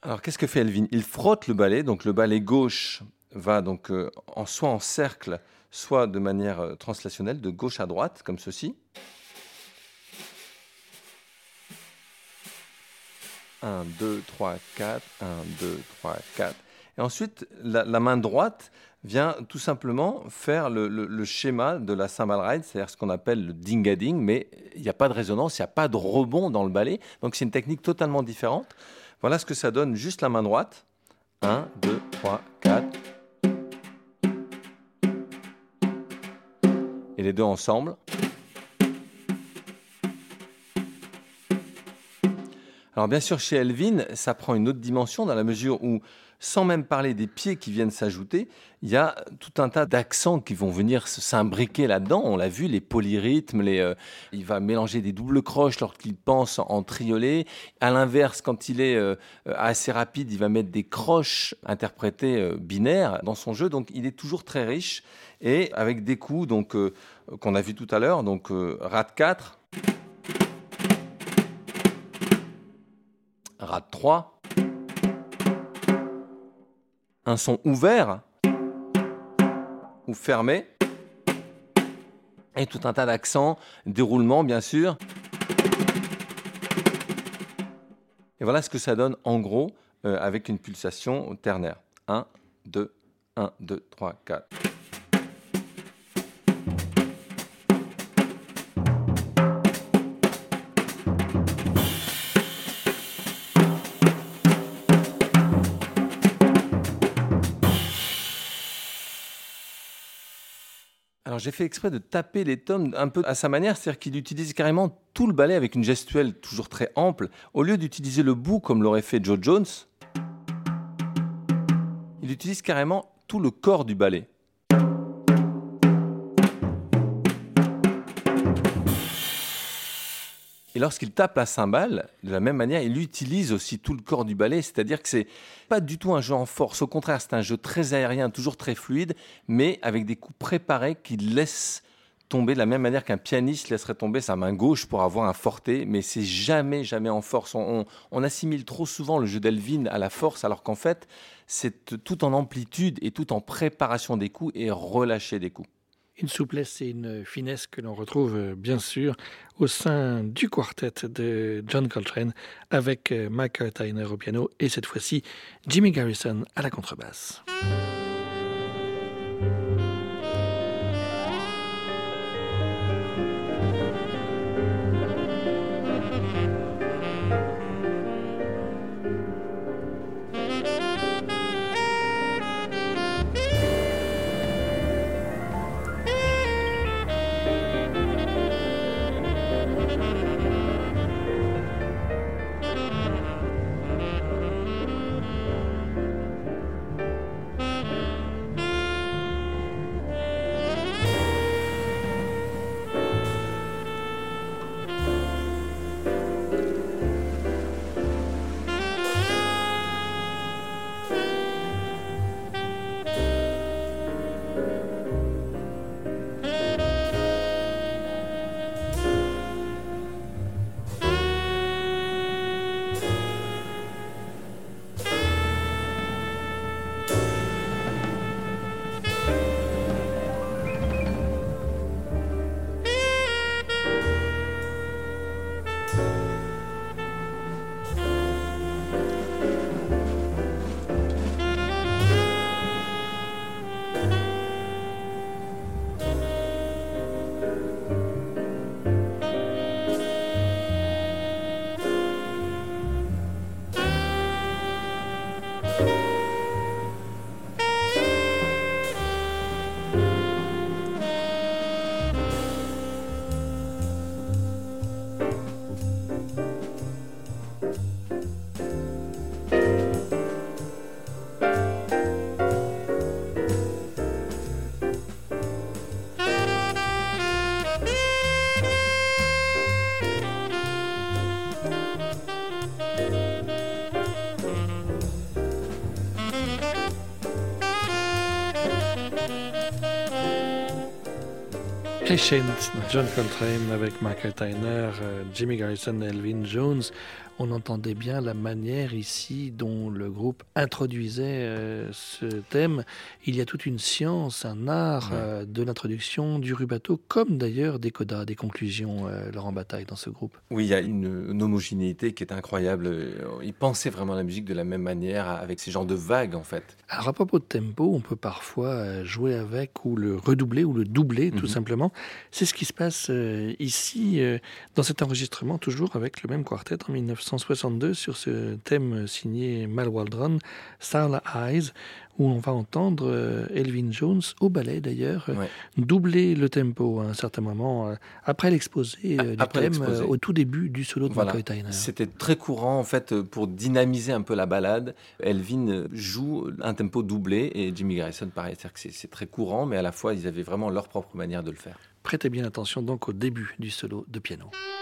Alors, qu'est-ce que fait Elvin? Il frotte le balai, donc le balai gauche va donc euh, en, soit en cercle, soit de manière euh, translationnelle, de gauche à droite, comme ceci. un, deux, trois, quatre, un, deux, trois, quatre. Et ensuite, la, la main droite vient tout simplement faire le, le, le schéma de la cymbal ride, c'est-à-dire ce qu'on appelle le ding-a-ding, mais il n'y a pas de résonance, il n'y a pas de rebond dans le balai, donc c'est une technique totalement différente. Voilà ce que ça donne, juste la main droite. un, deux, trois, quatre. Et les deux ensemble. Alors bien sûr, chez Elvin, ça prend une autre dimension dans la mesure où, sans même parler des pieds qui viennent s'ajouter, il y a tout un tas d'accents qui vont venir s'imbriquer là-dedans. On l'a vu, les polyrythmes, les, euh, il va mélanger des doubles croches lorsqu'il pense en triolet. À l'inverse, quand il est euh, assez rapide, il va mettre des croches interprétées euh, binaires dans son jeu. Donc il est toujours très riche et avec des coups donc, euh, qu'on a vu tout à l'heure, donc euh, Rad quatre. Rad trois, un son ouvert ou fermé, et tout un tas d'accents, déroulement bien sûr. Et voilà ce que ça donne en gros euh, avec une pulsation ternaire. un, deux, un, deux, trois, quatre. Alors j'ai fait exprès de taper les tomes un peu à sa manière, c'est-à-dire qu'il utilise carrément tout le ballet avec une gestuelle toujours très ample. Au lieu d'utiliser le bout comme l'aurait fait Joe Jones, il utilise carrément tout le corps du ballet. Et lorsqu'il tape la cymbale, de la même manière, il utilise aussi tout le corps du ballet, c'est-à-dire que c'est pas du tout un jeu en force. Au contraire, c'est un jeu très aérien, toujours très fluide, mais avec des coups préparés qui laissent tomber de la même manière qu'un pianiste laisserait tomber sa main gauche pour avoir un forté, mais c'est jamais, jamais en force. On, on, on assimile trop souvent le jeu d'Elvin à la force, alors qu'en fait, c'est tout en amplitude et tout en préparation des coups et relâcher des coups. Une souplesse et une finesse que l'on retrouve bien sûr au sein du quartet de John Coltrane avec Michael Tyner au piano et cette fois-ci Jimmy Garrison à la contrebasse. Patient, John Coltrane avec Michael Tyner, Jimmy Garrison et Elvin Jones on entendait bien la manière ici dont le groupe introduisait euh, ce thème. Il y a toute une science, un art Ouais. euh, de l'introduction, du rubato, comme d'ailleurs des codas, des conclusions, euh, Laurent Bataille, dans ce groupe. Oui, il y a une, une homogénéité qui est incroyable. Il pensait vraiment la musique de la même manière, avec ces genres de vagues, en fait. Alors à propos de tempo, on peut parfois euh, jouer avec ou le redoubler ou le doubler, tout Mhm. simplement. C'est ce qui se passe euh, ici, euh, dans cet enregistrement, toujours avec le même quartet en mille neuf cent soixante-deux, sur ce thème signé Mal Waldron, Starlight Eyes, où on va entendre euh, Elvin Jones, au ballet d'ailleurs, euh, Ouais. doubler le tempo à un certain moment, euh, après l'exposé euh, du Après thème, l'exposé. euh, au tout début du solo de Voilà. McCoy Tyner. C'était très courant, en fait, pour dynamiser un peu la balade. Elvin joue un tempo doublé et Jimmy Garrison, pareil. C'est-à-dire que c'est, c'est très courant, mais à la fois, ils avaient vraiment leur propre manière de le faire. Prêtez bien attention donc au début du solo de piano.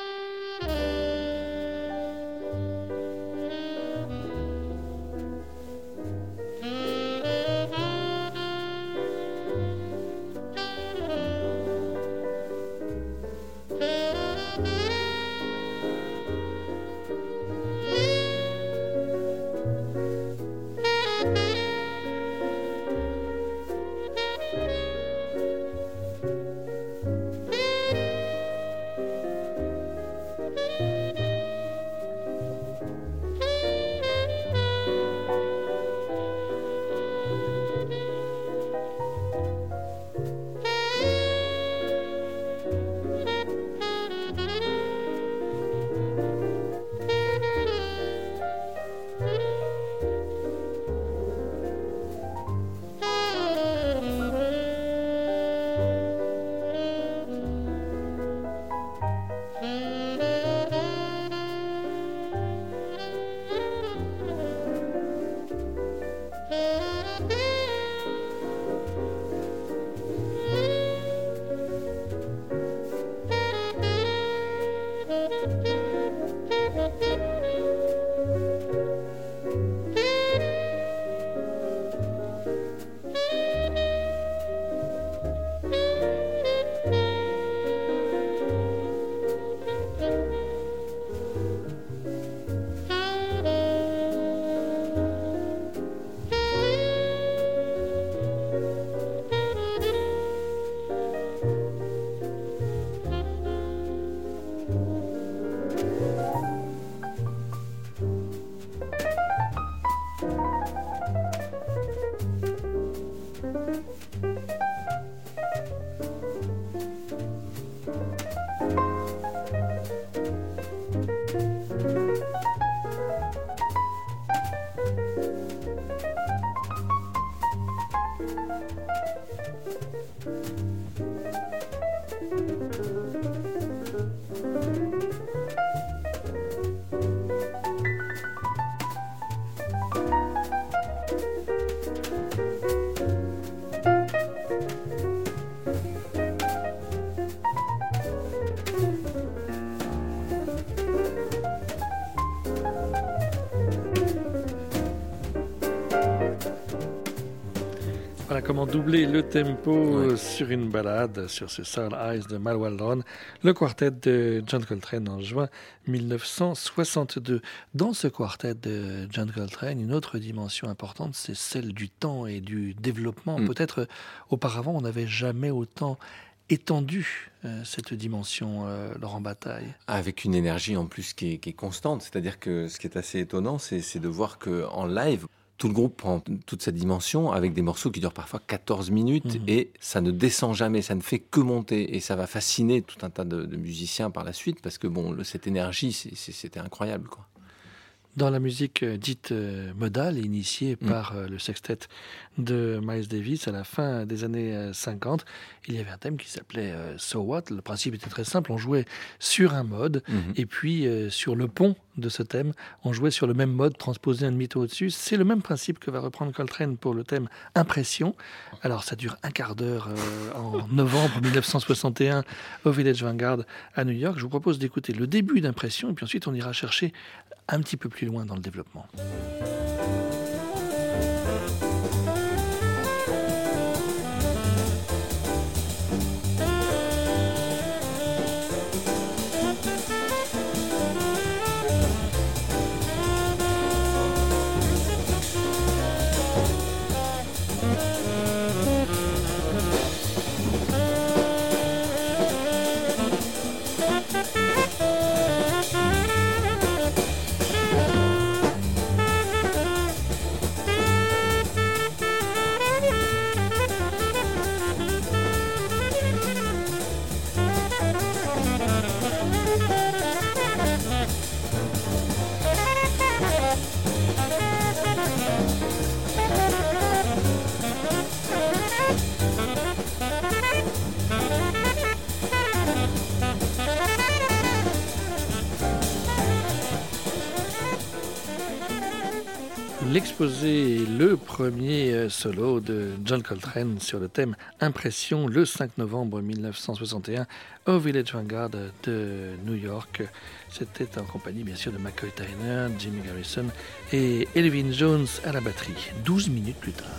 Voilà comment doubler le tempo Ouais. sur une balade, sur ce Soul Eyes de Mal Waldron, le quartet de John Coltrane en juin mille neuf cent soixante-deux. Dans ce quartet de John Coltrane, une autre dimension importante, c'est celle du temps et du développement. Mm. Peut-être euh, auparavant, on n'avait jamais autant étendu euh, cette dimension, euh, Laurent Bataille. Avec une énergie en plus qui est, qui est constante. C'est-à-dire que ce qui est assez étonnant, c'est, c'est de voir qu'en live, tout le groupe prend toute sa dimension avec des morceaux qui durent parfois quatorze minutes Mhm. et ça ne descend jamais, ça ne fait que monter. Et ça va fasciner tout un tas de, de musiciens par la suite parce que bon, le- cette énergie, c'est- c'est- c'était incroyable, quoi. Dans la musique euh, dite euh, modale, initiée Mm. par euh, le sextet de Miles Davis à la fin des années euh, cinquante, il y avait un thème qui s'appelait euh, So What. Le principe était très simple, on jouait sur un mode, Mhm. et puis euh, sur le pont de ce thème, on jouait sur le même mode, transposé un demi-ton au-dessus. C'est le même principe que va reprendre Coltrane pour le thème Impression. Alors ça dure un quart d'heure euh, en novembre mille neuf cent soixante et un au Village Vanguard à New York. Je vous propose d'écouter le début d'Impression, et puis ensuite on ira chercher un petit peu plus loin dans le développement. l'exposé et le premier solo de John Coltrane sur le thème Impression le cinq novembre mille neuf cent soixante et un au Village Vanguard de New York. C'était en compagnie bien sûr de McCoy Tyner, Jimmy Garrison et Elvin Jones à la batterie. douze minutes plus tard.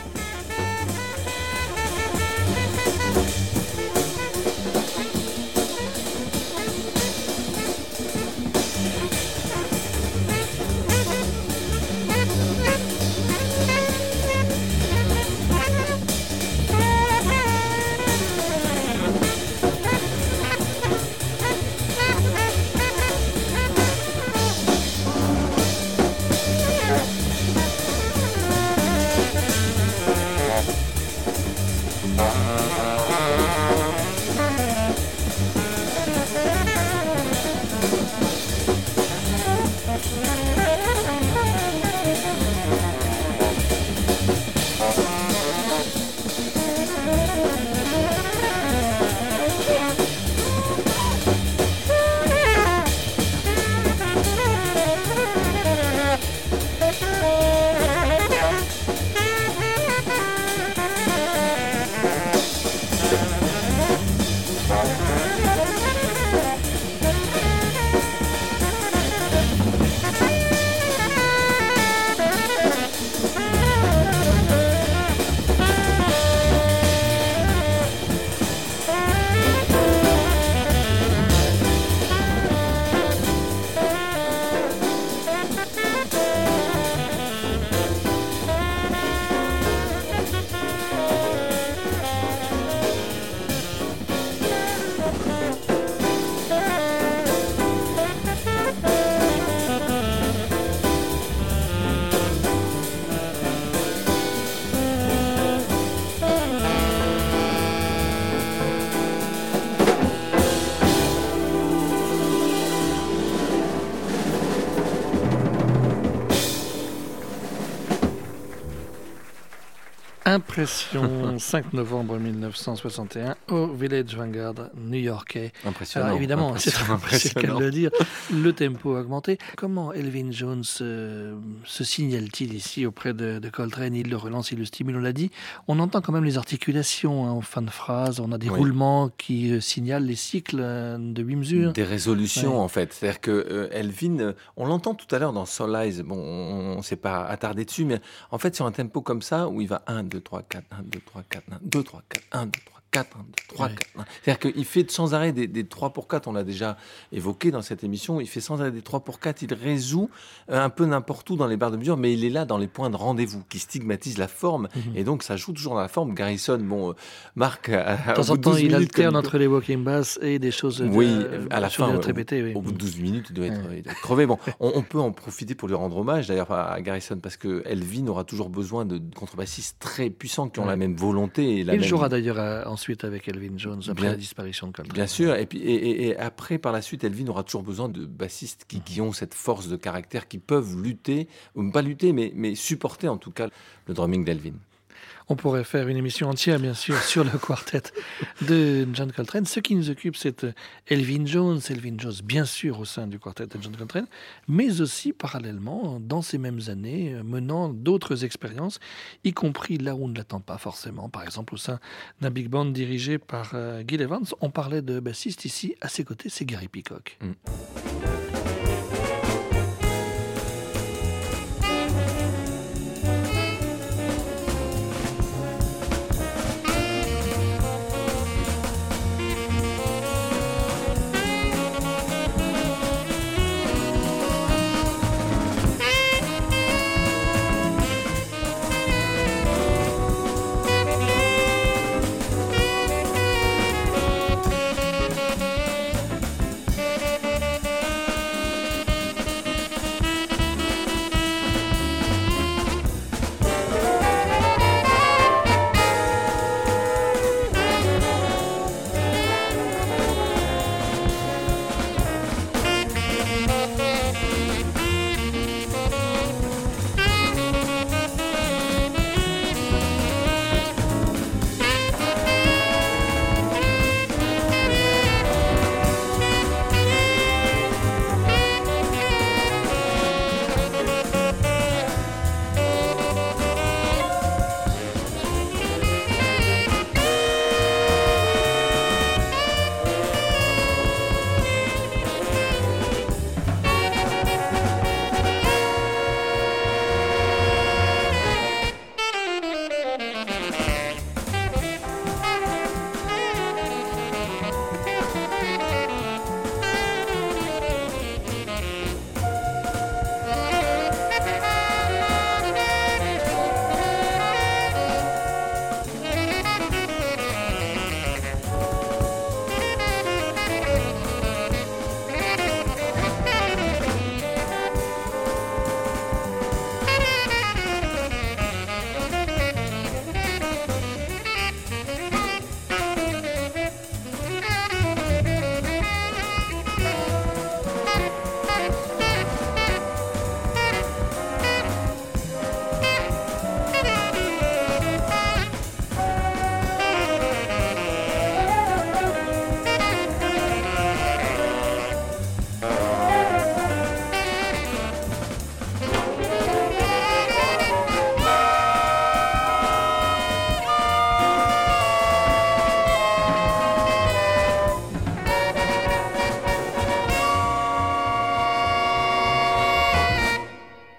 Impression, cinq novembre mille neuf cent soixante et un au Village Vanguard new-yorkais. Impressionnant. Alors évidemment, impressionnant, c'est, c'est le cas de le dire, le tempo a augmenté. Comment Elvin Jones euh, se signale-t-il ici auprès de, de Coltrane? Il le relance, il le stimule, on l'a dit. On entend quand même les articulations hein, en fin de phrase, on a des oui. roulements qui euh, signalent les cycles euh, de huit mesures. Des résolutions ouais. en fait. C'est-à-dire que euh, Elvin, euh, on l'entend tout à l'heure dans Soul Eyes, bon, on ne s'est pas attardé dessus, mais en fait sur un tempo comme ça, où il va un, deux, trois, quatre, un, deux, trois, quatre, un, deux, trois, quatre, un, deux, trois, quatre, un, deux, trois, quatre. Ouais. C'est-à-dire qu'il fait sans arrêt des, des trois pour quatre, on l'a déjà évoqué dans cette émission, il fait sans arrêt des trois pour quatre, il résout un peu n'importe où dans les barres de mesure, mais il est là dans les points de rendez-vous qui stigmatisent la forme, mm-hmm. et donc ça joue toujours dans la forme. Garrison, bon, euh, marque... À, de temps en temps, il alterne entre les walking bass et des choses oui, de, à la fin, répétées. Oui. Au bout de douze minutes, il doit être, ouais. il doit être crevé. Bon, on, on peut en profiter pour lui rendre hommage, d'ailleurs, à Garrison, parce que Elvin aura toujours besoin de contrebassistes très puissants qui ont ouais. la même volonté. Et la il même... jouera d'ailleurs à, ensuite avec Elvin Jones après bien, la disparition de Coltrane. Bien sûr, et, puis, et, et, et après, par la suite, Elvin aura toujours besoin de bassistes qui, mm-hmm. qui ont cette force de caractère, qui peuvent lutter, ou pas lutter, mais, mais supporter en tout cas le drumming d'Elvin. On pourrait faire une émission entière, bien sûr, sur le quartet de John Coltrane. Ce qui nous occupe, c'est Elvin Jones. Elvin Jones, bien sûr, au sein du quartet de John Coltrane, mais aussi, parallèlement, dans ces mêmes années, menant d'autres expériences, y compris là où on ne l'attend pas forcément. Par exemple, au sein d'un big band dirigé par euh, Gil Evans. On parlait de bassiste ici. À ses côtés, c'est Gary Peacock. Mm.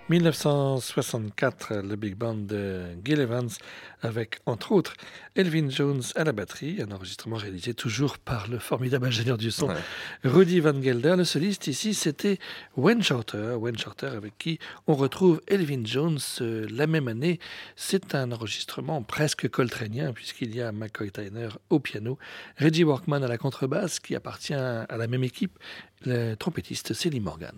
dix-neuf cent soixante-quatre, le big band de Gil Evans avec, entre autres, Elvin Jones à la batterie, un enregistrement réalisé toujours par le formidable ingénieur du son, ouais. Rudy Van Gelder. Le soliste ici, c'était Wayne Shorter, Wayne Shorter avec qui on retrouve Elvin Jones euh, la même année. C'est un enregistrement presque coltranien puisqu'il y a McCoy Tyner au piano, Reggie Workman à la contrebasse qui appartient à la même équipe, le trompettiste c'est Lee Morgan.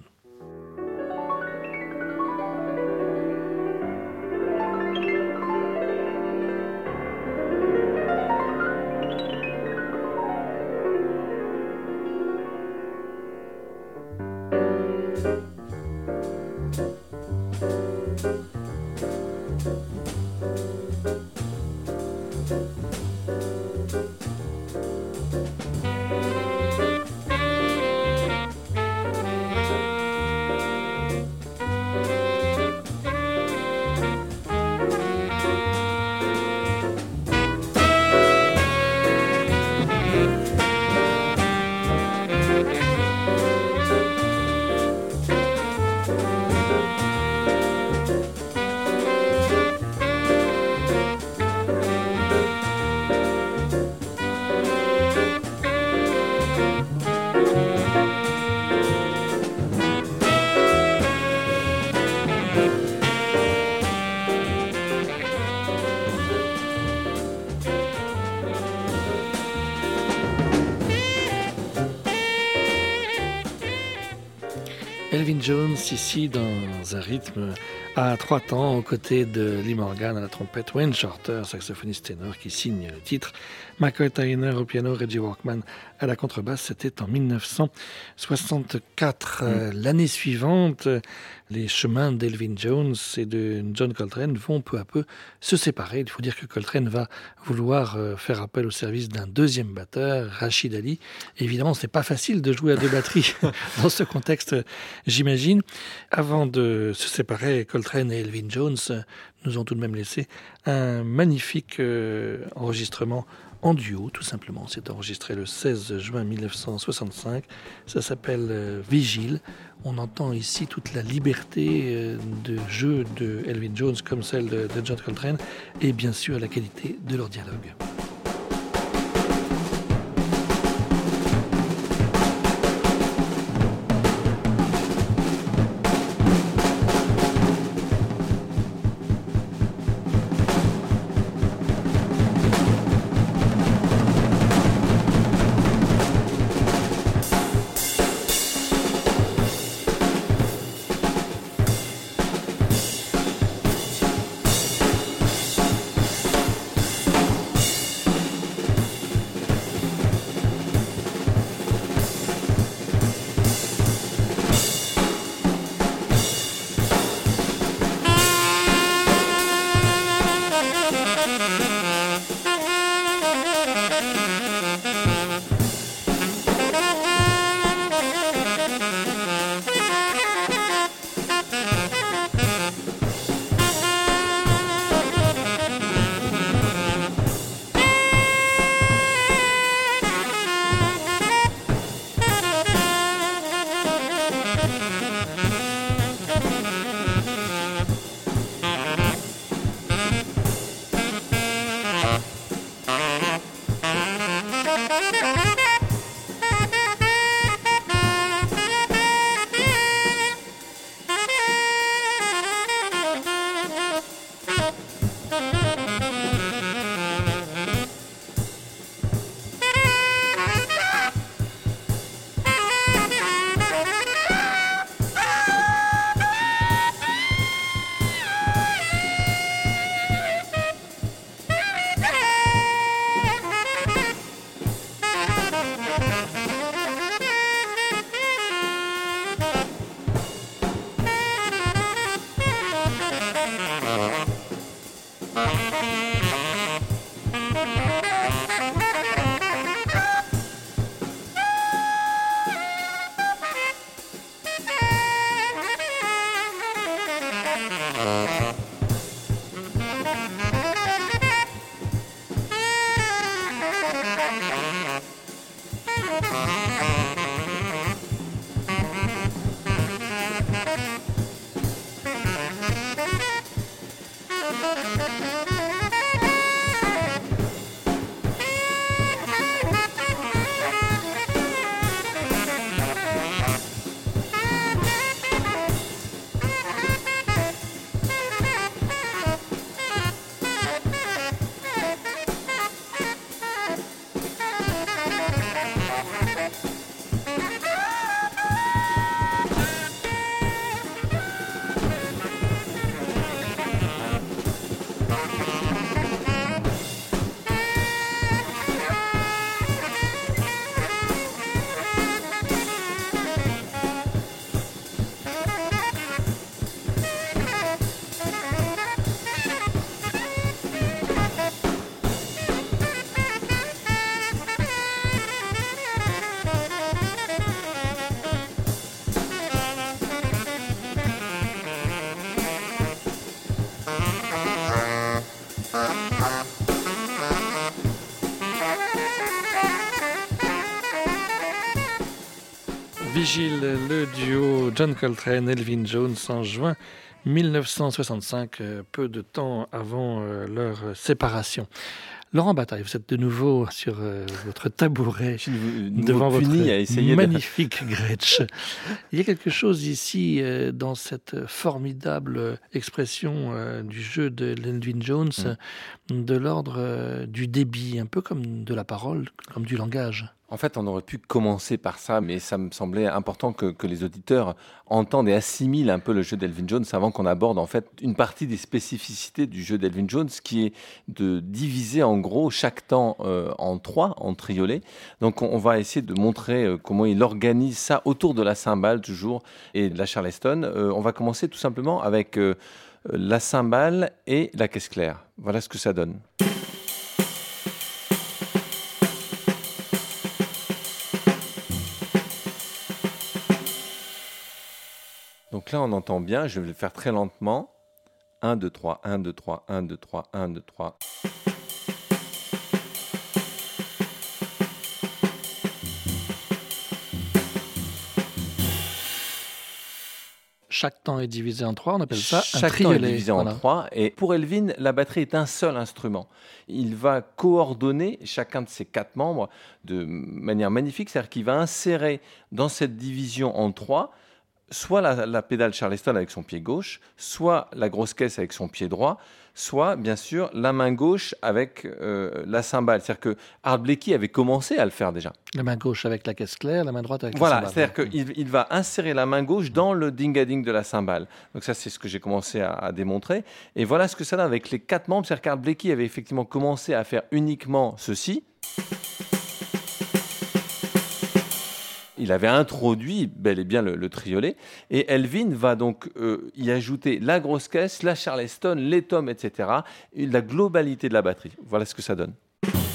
Elvin Jones ici dans un rythme à trois temps aux côtés de Lee Morgan à la trompette, Wayne Shorter, saxophoniste ténor qui signe le titre, McCoy Tyner au piano, Reggie Workman à la contrebasse. C'était en dix-neuf cent soixante-quatre. Mmh. L'année suivante, les chemins d'Elvin Jones et de John Coltrane vont peu à peu se séparer. Il faut dire que Coltrane va vouloir faire appel au service d'un deuxième batteur, Rachid Ali. Évidemment, c'est pas facile de jouer à deux batteries dans ce contexte, j'imagine. Avant de se séparer, Coltrane et Elvin Jones nous ont tout de même laissé un magnifique euh, enregistrement en duo, tout simplement. C'est enregistré le seize juin dix-neuf cent soixante-cinq. Ça s'appelle euh, Vigile. On entend ici toute la liberté euh, de jeu de Elvin Jones comme celle de, de John Coltrane et bien sûr la qualité de leur dialogue. Vigile, le duo John Coltrane, Elvin Jones en juin mille neuf cent soixante-cinq, peu de temps avant leur séparation. Laurent Bataille, vous êtes de nouveau sur euh, votre tabouret devant votre magnifique de... Gretsch. Il y a quelque chose ici euh, dans cette formidable expression euh, du jeu de Elvin Jones, mm. de l'ordre euh, du débit, un peu comme de la parole, comme du langage. En fait, on aurait pu commencer par ça, mais ça me semblait important que, que les auditeurs entendent et assimilent un peu le jeu d'Elvin Jones avant qu'on aborde en fait une partie des spécificités du jeu d'Elvin Jones, qui est de diviser en gros chaque temps euh, en trois, en triolet. Donc on, on va essayer de montrer euh, comment il organise ça autour de la cymbale toujours et de la charleston. Euh, on va commencer tout simplement avec euh, la cymbale et la caisse claire. Voilà ce que ça donne. Donc là, on entend bien, je vais le faire très lentement. un, deux, trois, un, deux, trois, un, deux, trois, un, deux, trois. Chaque temps est divisé en trois, on appelle ça Chaque un triolet. Chaque temps est divisé voilà. en trois. Et pour Elvin, la batterie est un seul instrument. Il va coordonner chacun de ses quatre membres de manière magnifique. C'est-à-dire qu'il va insérer dans cette division en trois soit la, la pédale charleston avec son pied gauche, soit la grosse caisse avec son pied droit, soit bien sûr la main gauche avec euh, la cymbale. C'est-à-dire que Art Blakey avait commencé à le faire déjà. La main gauche avec la caisse claire, la main droite avec voilà, la cymbale. Voilà, c'est-à-dire qu'il il va insérer la main gauche dans le ding-a-ding de la cymbale. Donc ça, c'est ce que j'ai commencé à, à démontrer. Et voilà ce que ça donne avec les quatre membres. C'est-à-dire qu'Art Blakey avait effectivement commencé à faire uniquement ceci. Il avait introduit bel et bien le, le triolet. Et Elvin va donc euh, y ajouter la grosse caisse, la charleston, les tomes, et cetera. Et la globalité de la batterie. Voilà ce que ça donne.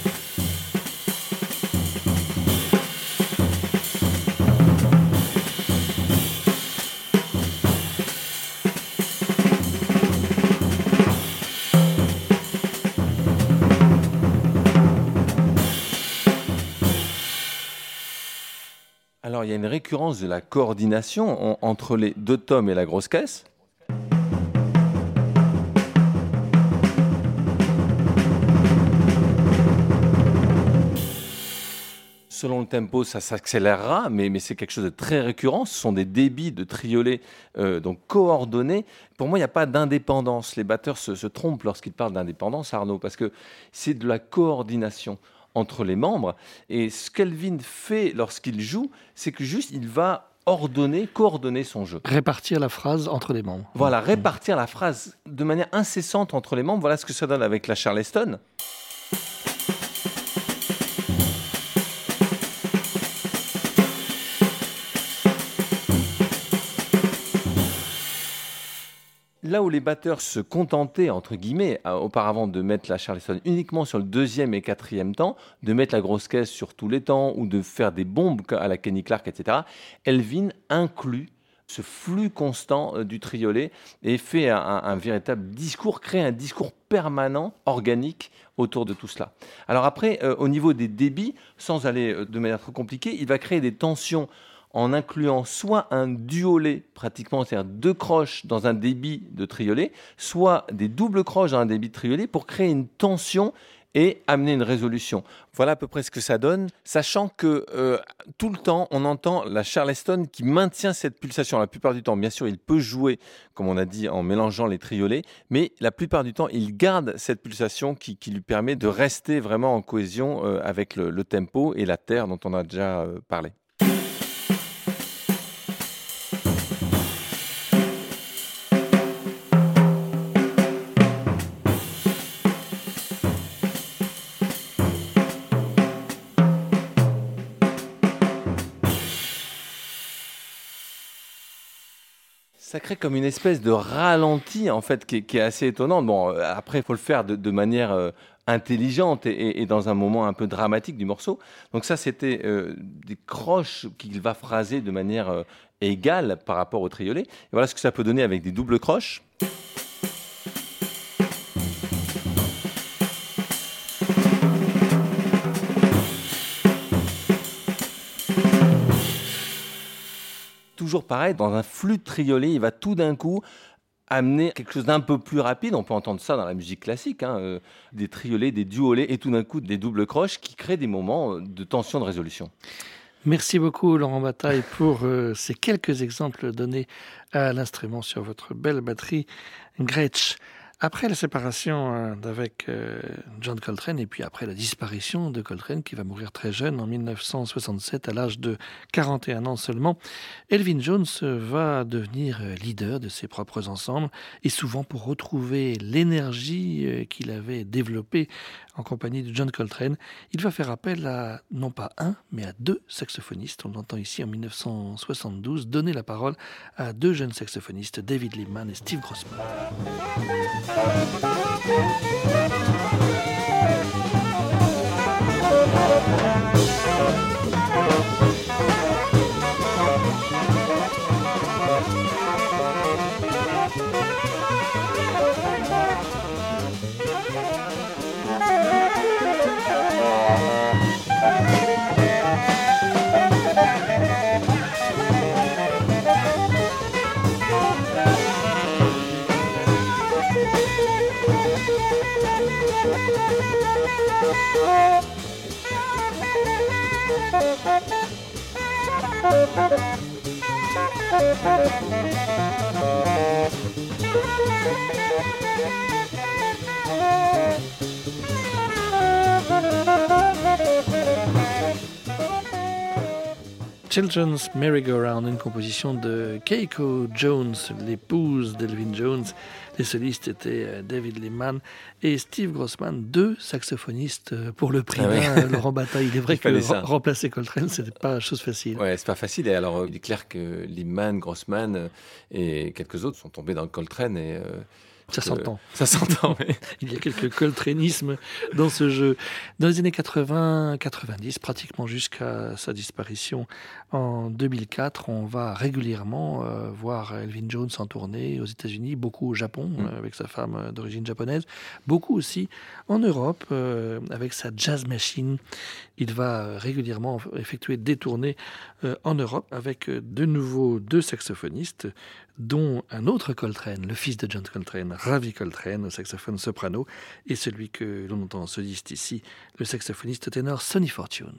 Alors, il y a une récurrence de la coordination en, entre les deux tomes et la grosse caisse. Selon le tempo, ça s'accélérera, mais, mais c'est quelque chose de très récurrent. Ce sont des débits de triolet euh, donc coordonnés. Pour moi, il n'y a pas d'indépendance. Les batteurs se, se trompent lorsqu'ils parlent d'indépendance, Arnaud, parce que c'est de la coordination entre les membres. Et ce qu'Elvin fait lorsqu'il joue, c'est que juste, il va ordonner, coordonner son jeu. Répartir la phrase entre les membres. Voilà, répartir la phrase de manière incessante entre les membres. Voilà ce que ça donne avec la charleston. Là où les batteurs se contentaient, entre guillemets, auparavant de mettre la charleston uniquement sur le deuxième et quatrième temps, de mettre la grosse caisse sur tous les temps ou de faire des bombes à la Kenny Clarke, et cetera, Elvin inclut ce flux constant du triolet et fait un, un, un véritable discours, crée un discours permanent, organique, autour de tout cela. Alors après, euh, au niveau des débits, sans aller euh, de manière trop compliquée, il va créer des tensions en incluant soit un duolet, pratiquement, c'est-à-dire deux croches dans un débit de triolet, soit des doubles croches dans un débit de triolet pour créer une tension et amener une résolution. Voilà à peu près ce que ça donne, sachant que euh, tout le temps, on entend la charleston qui maintient cette pulsation. La plupart du temps, bien sûr, il peut jouer, comme on a dit, en mélangeant les triolets, mais la plupart du temps, il garde cette pulsation qui, qui lui permet de rester vraiment en cohésion euh, avec le, le tempo et la terre dont on a déjà euh, parlé. Ça crée comme une espèce de ralenti, en fait, qui est, qui est assez étonnant. Bon, après, il faut le faire de, de manière euh, intelligente et, et, et dans un moment un peu dramatique du morceau. Donc ça, c'était euh, des croches qu'il va phraser de manière euh, égale par rapport au triolet. Et voilà ce que ça peut donner avec des doubles croches. toujours pareil, dans un flux de triolet, il va tout d'un coup amener quelque chose d'un peu plus rapide. On peut entendre ça dans la musique classique, hein, euh, des triolets, des duolets et tout d'un coup des doubles croches qui créent des moments de tension, de résolution. Merci beaucoup Laurent Bataille pour euh, ces quelques exemples donnés à l'instrument sur votre belle batterie Gretsch. Après la séparation euh, d'avec euh, John Coltrane et puis après la disparition de Coltrane qui va mourir très jeune en mille neuf cent soixante-sept à l'âge de quarante et un ans seulement, Elvin Jones va devenir leader de ses propres ensembles et souvent pour retrouver l'énergie euh, qu'il avait développée en compagnie de John Coltrane, il va faire appel à non pas un mais à deux saxophonistes. On l'entend ici en mille neuf cent soixante-douze donner la parole à deux jeunes saxophonistes, David Liebman et Steve Grossman. Children's Merry-Go-Round, une composition de Keiko Jones, l'épouse d'Elvin Jones. Les solistes étaient David Liebman et Steve Grossman, deux saxophonistes pour le prix ah d'un. Oui. Laurent Bataille, il est vrai il que re- remplacer Coltrane, c'était pas chose facile. Ouais, c'est pas facile. Et alors, il est clair que Liebman, Grossman et quelques autres sont tombés dans le Coltrane et euh, ça s'entend. Euh, ça s'entend, oui. Il y a quelques coltranismes dans ce jeu. Dans les années quatre-vingts quatre-vingt-dix, pratiquement jusqu'à sa disparition en deux mille quatre, on va régulièrement euh, voir Elvin Jones en tournée aux États-Unis, beaucoup au Japon, mmh. euh, avec sa femme d'origine japonaise, beaucoup aussi en Europe, euh, avec sa jazz machine. Il va régulièrement effectuer des tournées euh, en Europe avec de nouveau deux saxophonistes, dont un autre Coltrane, le fils de John Coltrane, Ravi Coltrane, au saxophone soprano, et celui que l'on entend en soliste ici, le saxophoniste ténor Sonny Fortune.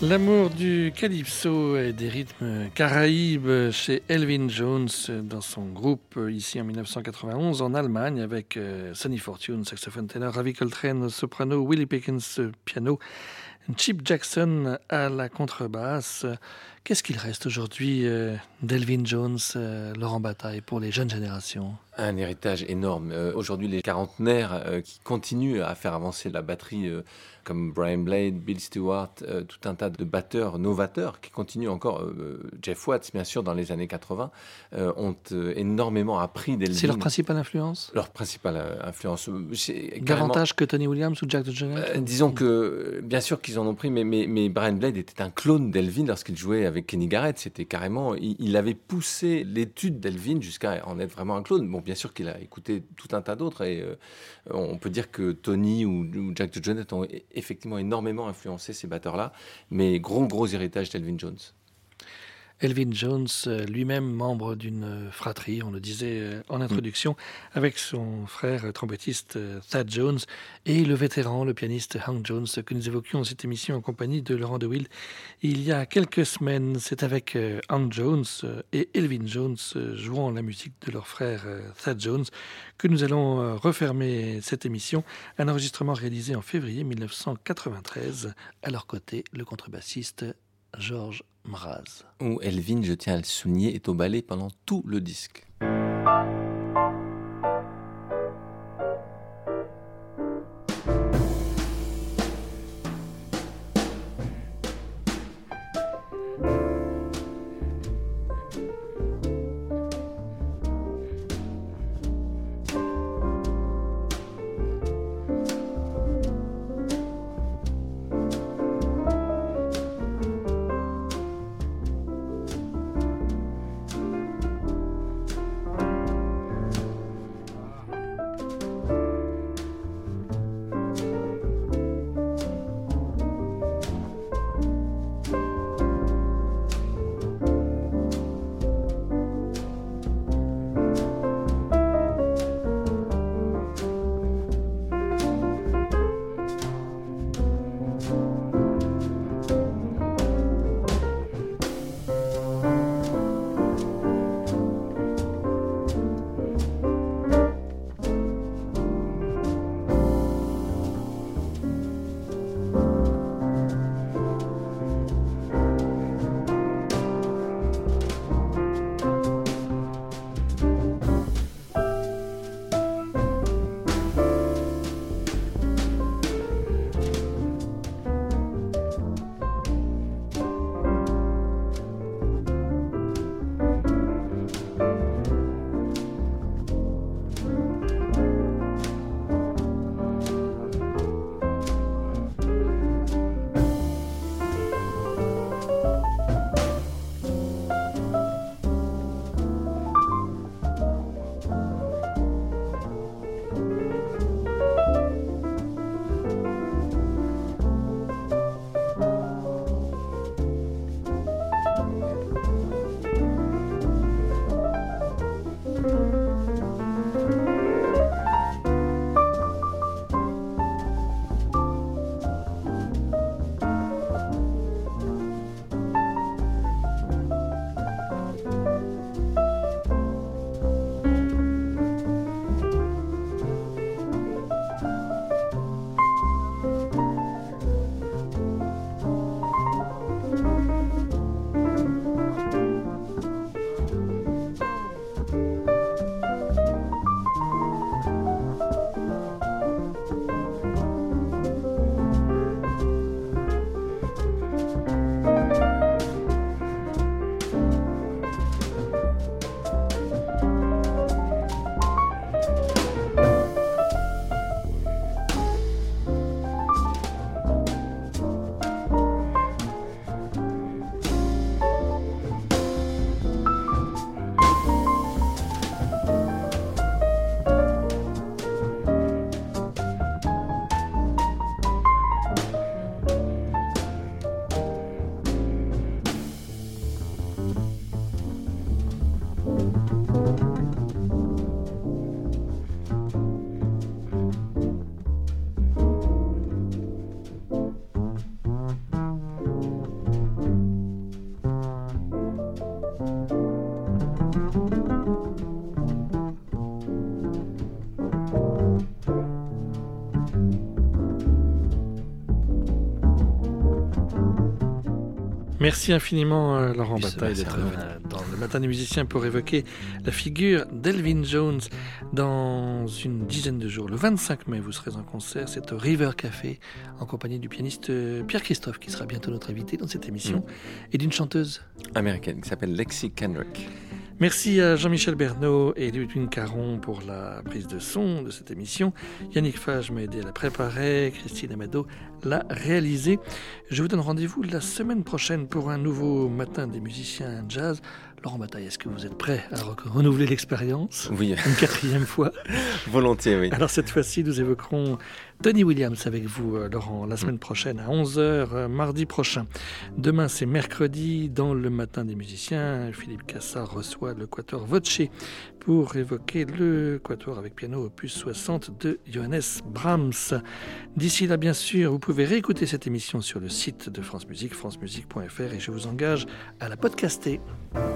L'amour du calypso et des rythmes caraïbes chez Elvin Jones dans son groupe ici en dix-neuf cent quatre-vingt-onze en Allemagne avec Sonny Fortune, saxophone ténor, Ravi Coltrane, soprano, Willie Pickens, piano, Chip Jackson à la contrebasse. Qu'est-ce qu'il reste aujourd'hui euh, d'Elvin Jones, euh, Laurent Bataille, pour les jeunes générations ? Un héritage énorme. Euh, aujourd'hui, les quarantenaires euh, qui continuent à faire avancer la batterie, euh, comme Brian Blade, Bill Stewart, euh, tout un tas de batteurs novateurs qui continuent encore, euh, Jeff Watts, bien sûr, dans les années quatre-vingts, euh, ont euh, énormément appris d'Elvin. C'est leur principale influence ? Leur principale euh, influence. C'est Davantage que Tony Williams ou Jack DeJohnette euh, Disons que, bien sûr qu'ils en ont pris, mais, mais, mais Brian Blade était un clone d'Elvin lorsqu'il jouait avec Kenny Garrett. C'était carrément... Il, il avait poussé l'étude d'Elvin jusqu'à en être vraiment un clone. Bon, bien sûr qu'il a écouté tout un tas d'autres et euh, on peut dire que Tony ou, ou Jack DeJohnette ont effectivement énormément influencé ces batteurs-là, mais gros gros héritage d'Elvin Jones. Elvin Jones, lui-même membre d'une fratrie, on le disait en introduction, mmh. avec son frère trompettiste Thad Jones et le vétéran, le pianiste Hank Jones, que nous évoquions dans cette émission en compagnie de Laurent De Wild il y a quelques semaines. C'est avec Hank Jones et Elvin Jones jouant la musique de leur frère Thad Jones que nous allons refermer cette émission. Un enregistrement réalisé en février dix-neuf cent quatre-vingt-treize. À leur côté, le contrebassiste Georges Mraz. Où Elvin, je tiens à le souligner, est au ballet pendant tout le disque. Merci infiniment euh, Laurent Puis, Bataille merci d'être à vous. euh, dans le Matin des musiciens pour évoquer la figure d'Elvin Jones dans une dizaine de jours. Le vingt-cinq mai, vous serez en concert, c'est au River Café, en compagnie du pianiste euh, Pierre Christophe, qui sera bientôt notre invité dans cette émission, mm. et d'une chanteuse américaine qui s'appelle Lexi Kendrick. Merci à Jean-Michel Bernot et Ludwig Caron pour la prise de son de cette émission. Yannick Fage m'a aidé à la préparer, Christine Amado l'a réalisée. Je vous donne rendez-vous la semaine prochaine pour un nouveau Matin des musiciens jazz. Laurent Bataille, est-ce que vous êtes prêt à re- renouveler l'expérience ? Oui. Une quatrième fois. Volontiers, oui. Alors cette fois-ci, nous évoquerons Tony Williams avec vous, euh, Laurent, la semaine prochaine à onze heures, euh, mardi prochain. Demain, c'est mercredi, dans le Matin des musiciens. Philippe Cassard reçoit le Quatuor Voce pour évoquer le Quatuor avec piano opus soixante de Johannes Brahms. D'ici là, bien sûr, vous pouvez réécouter cette émission sur le site de France Musique, francemusique point f r, et je vous engage à la podcaster.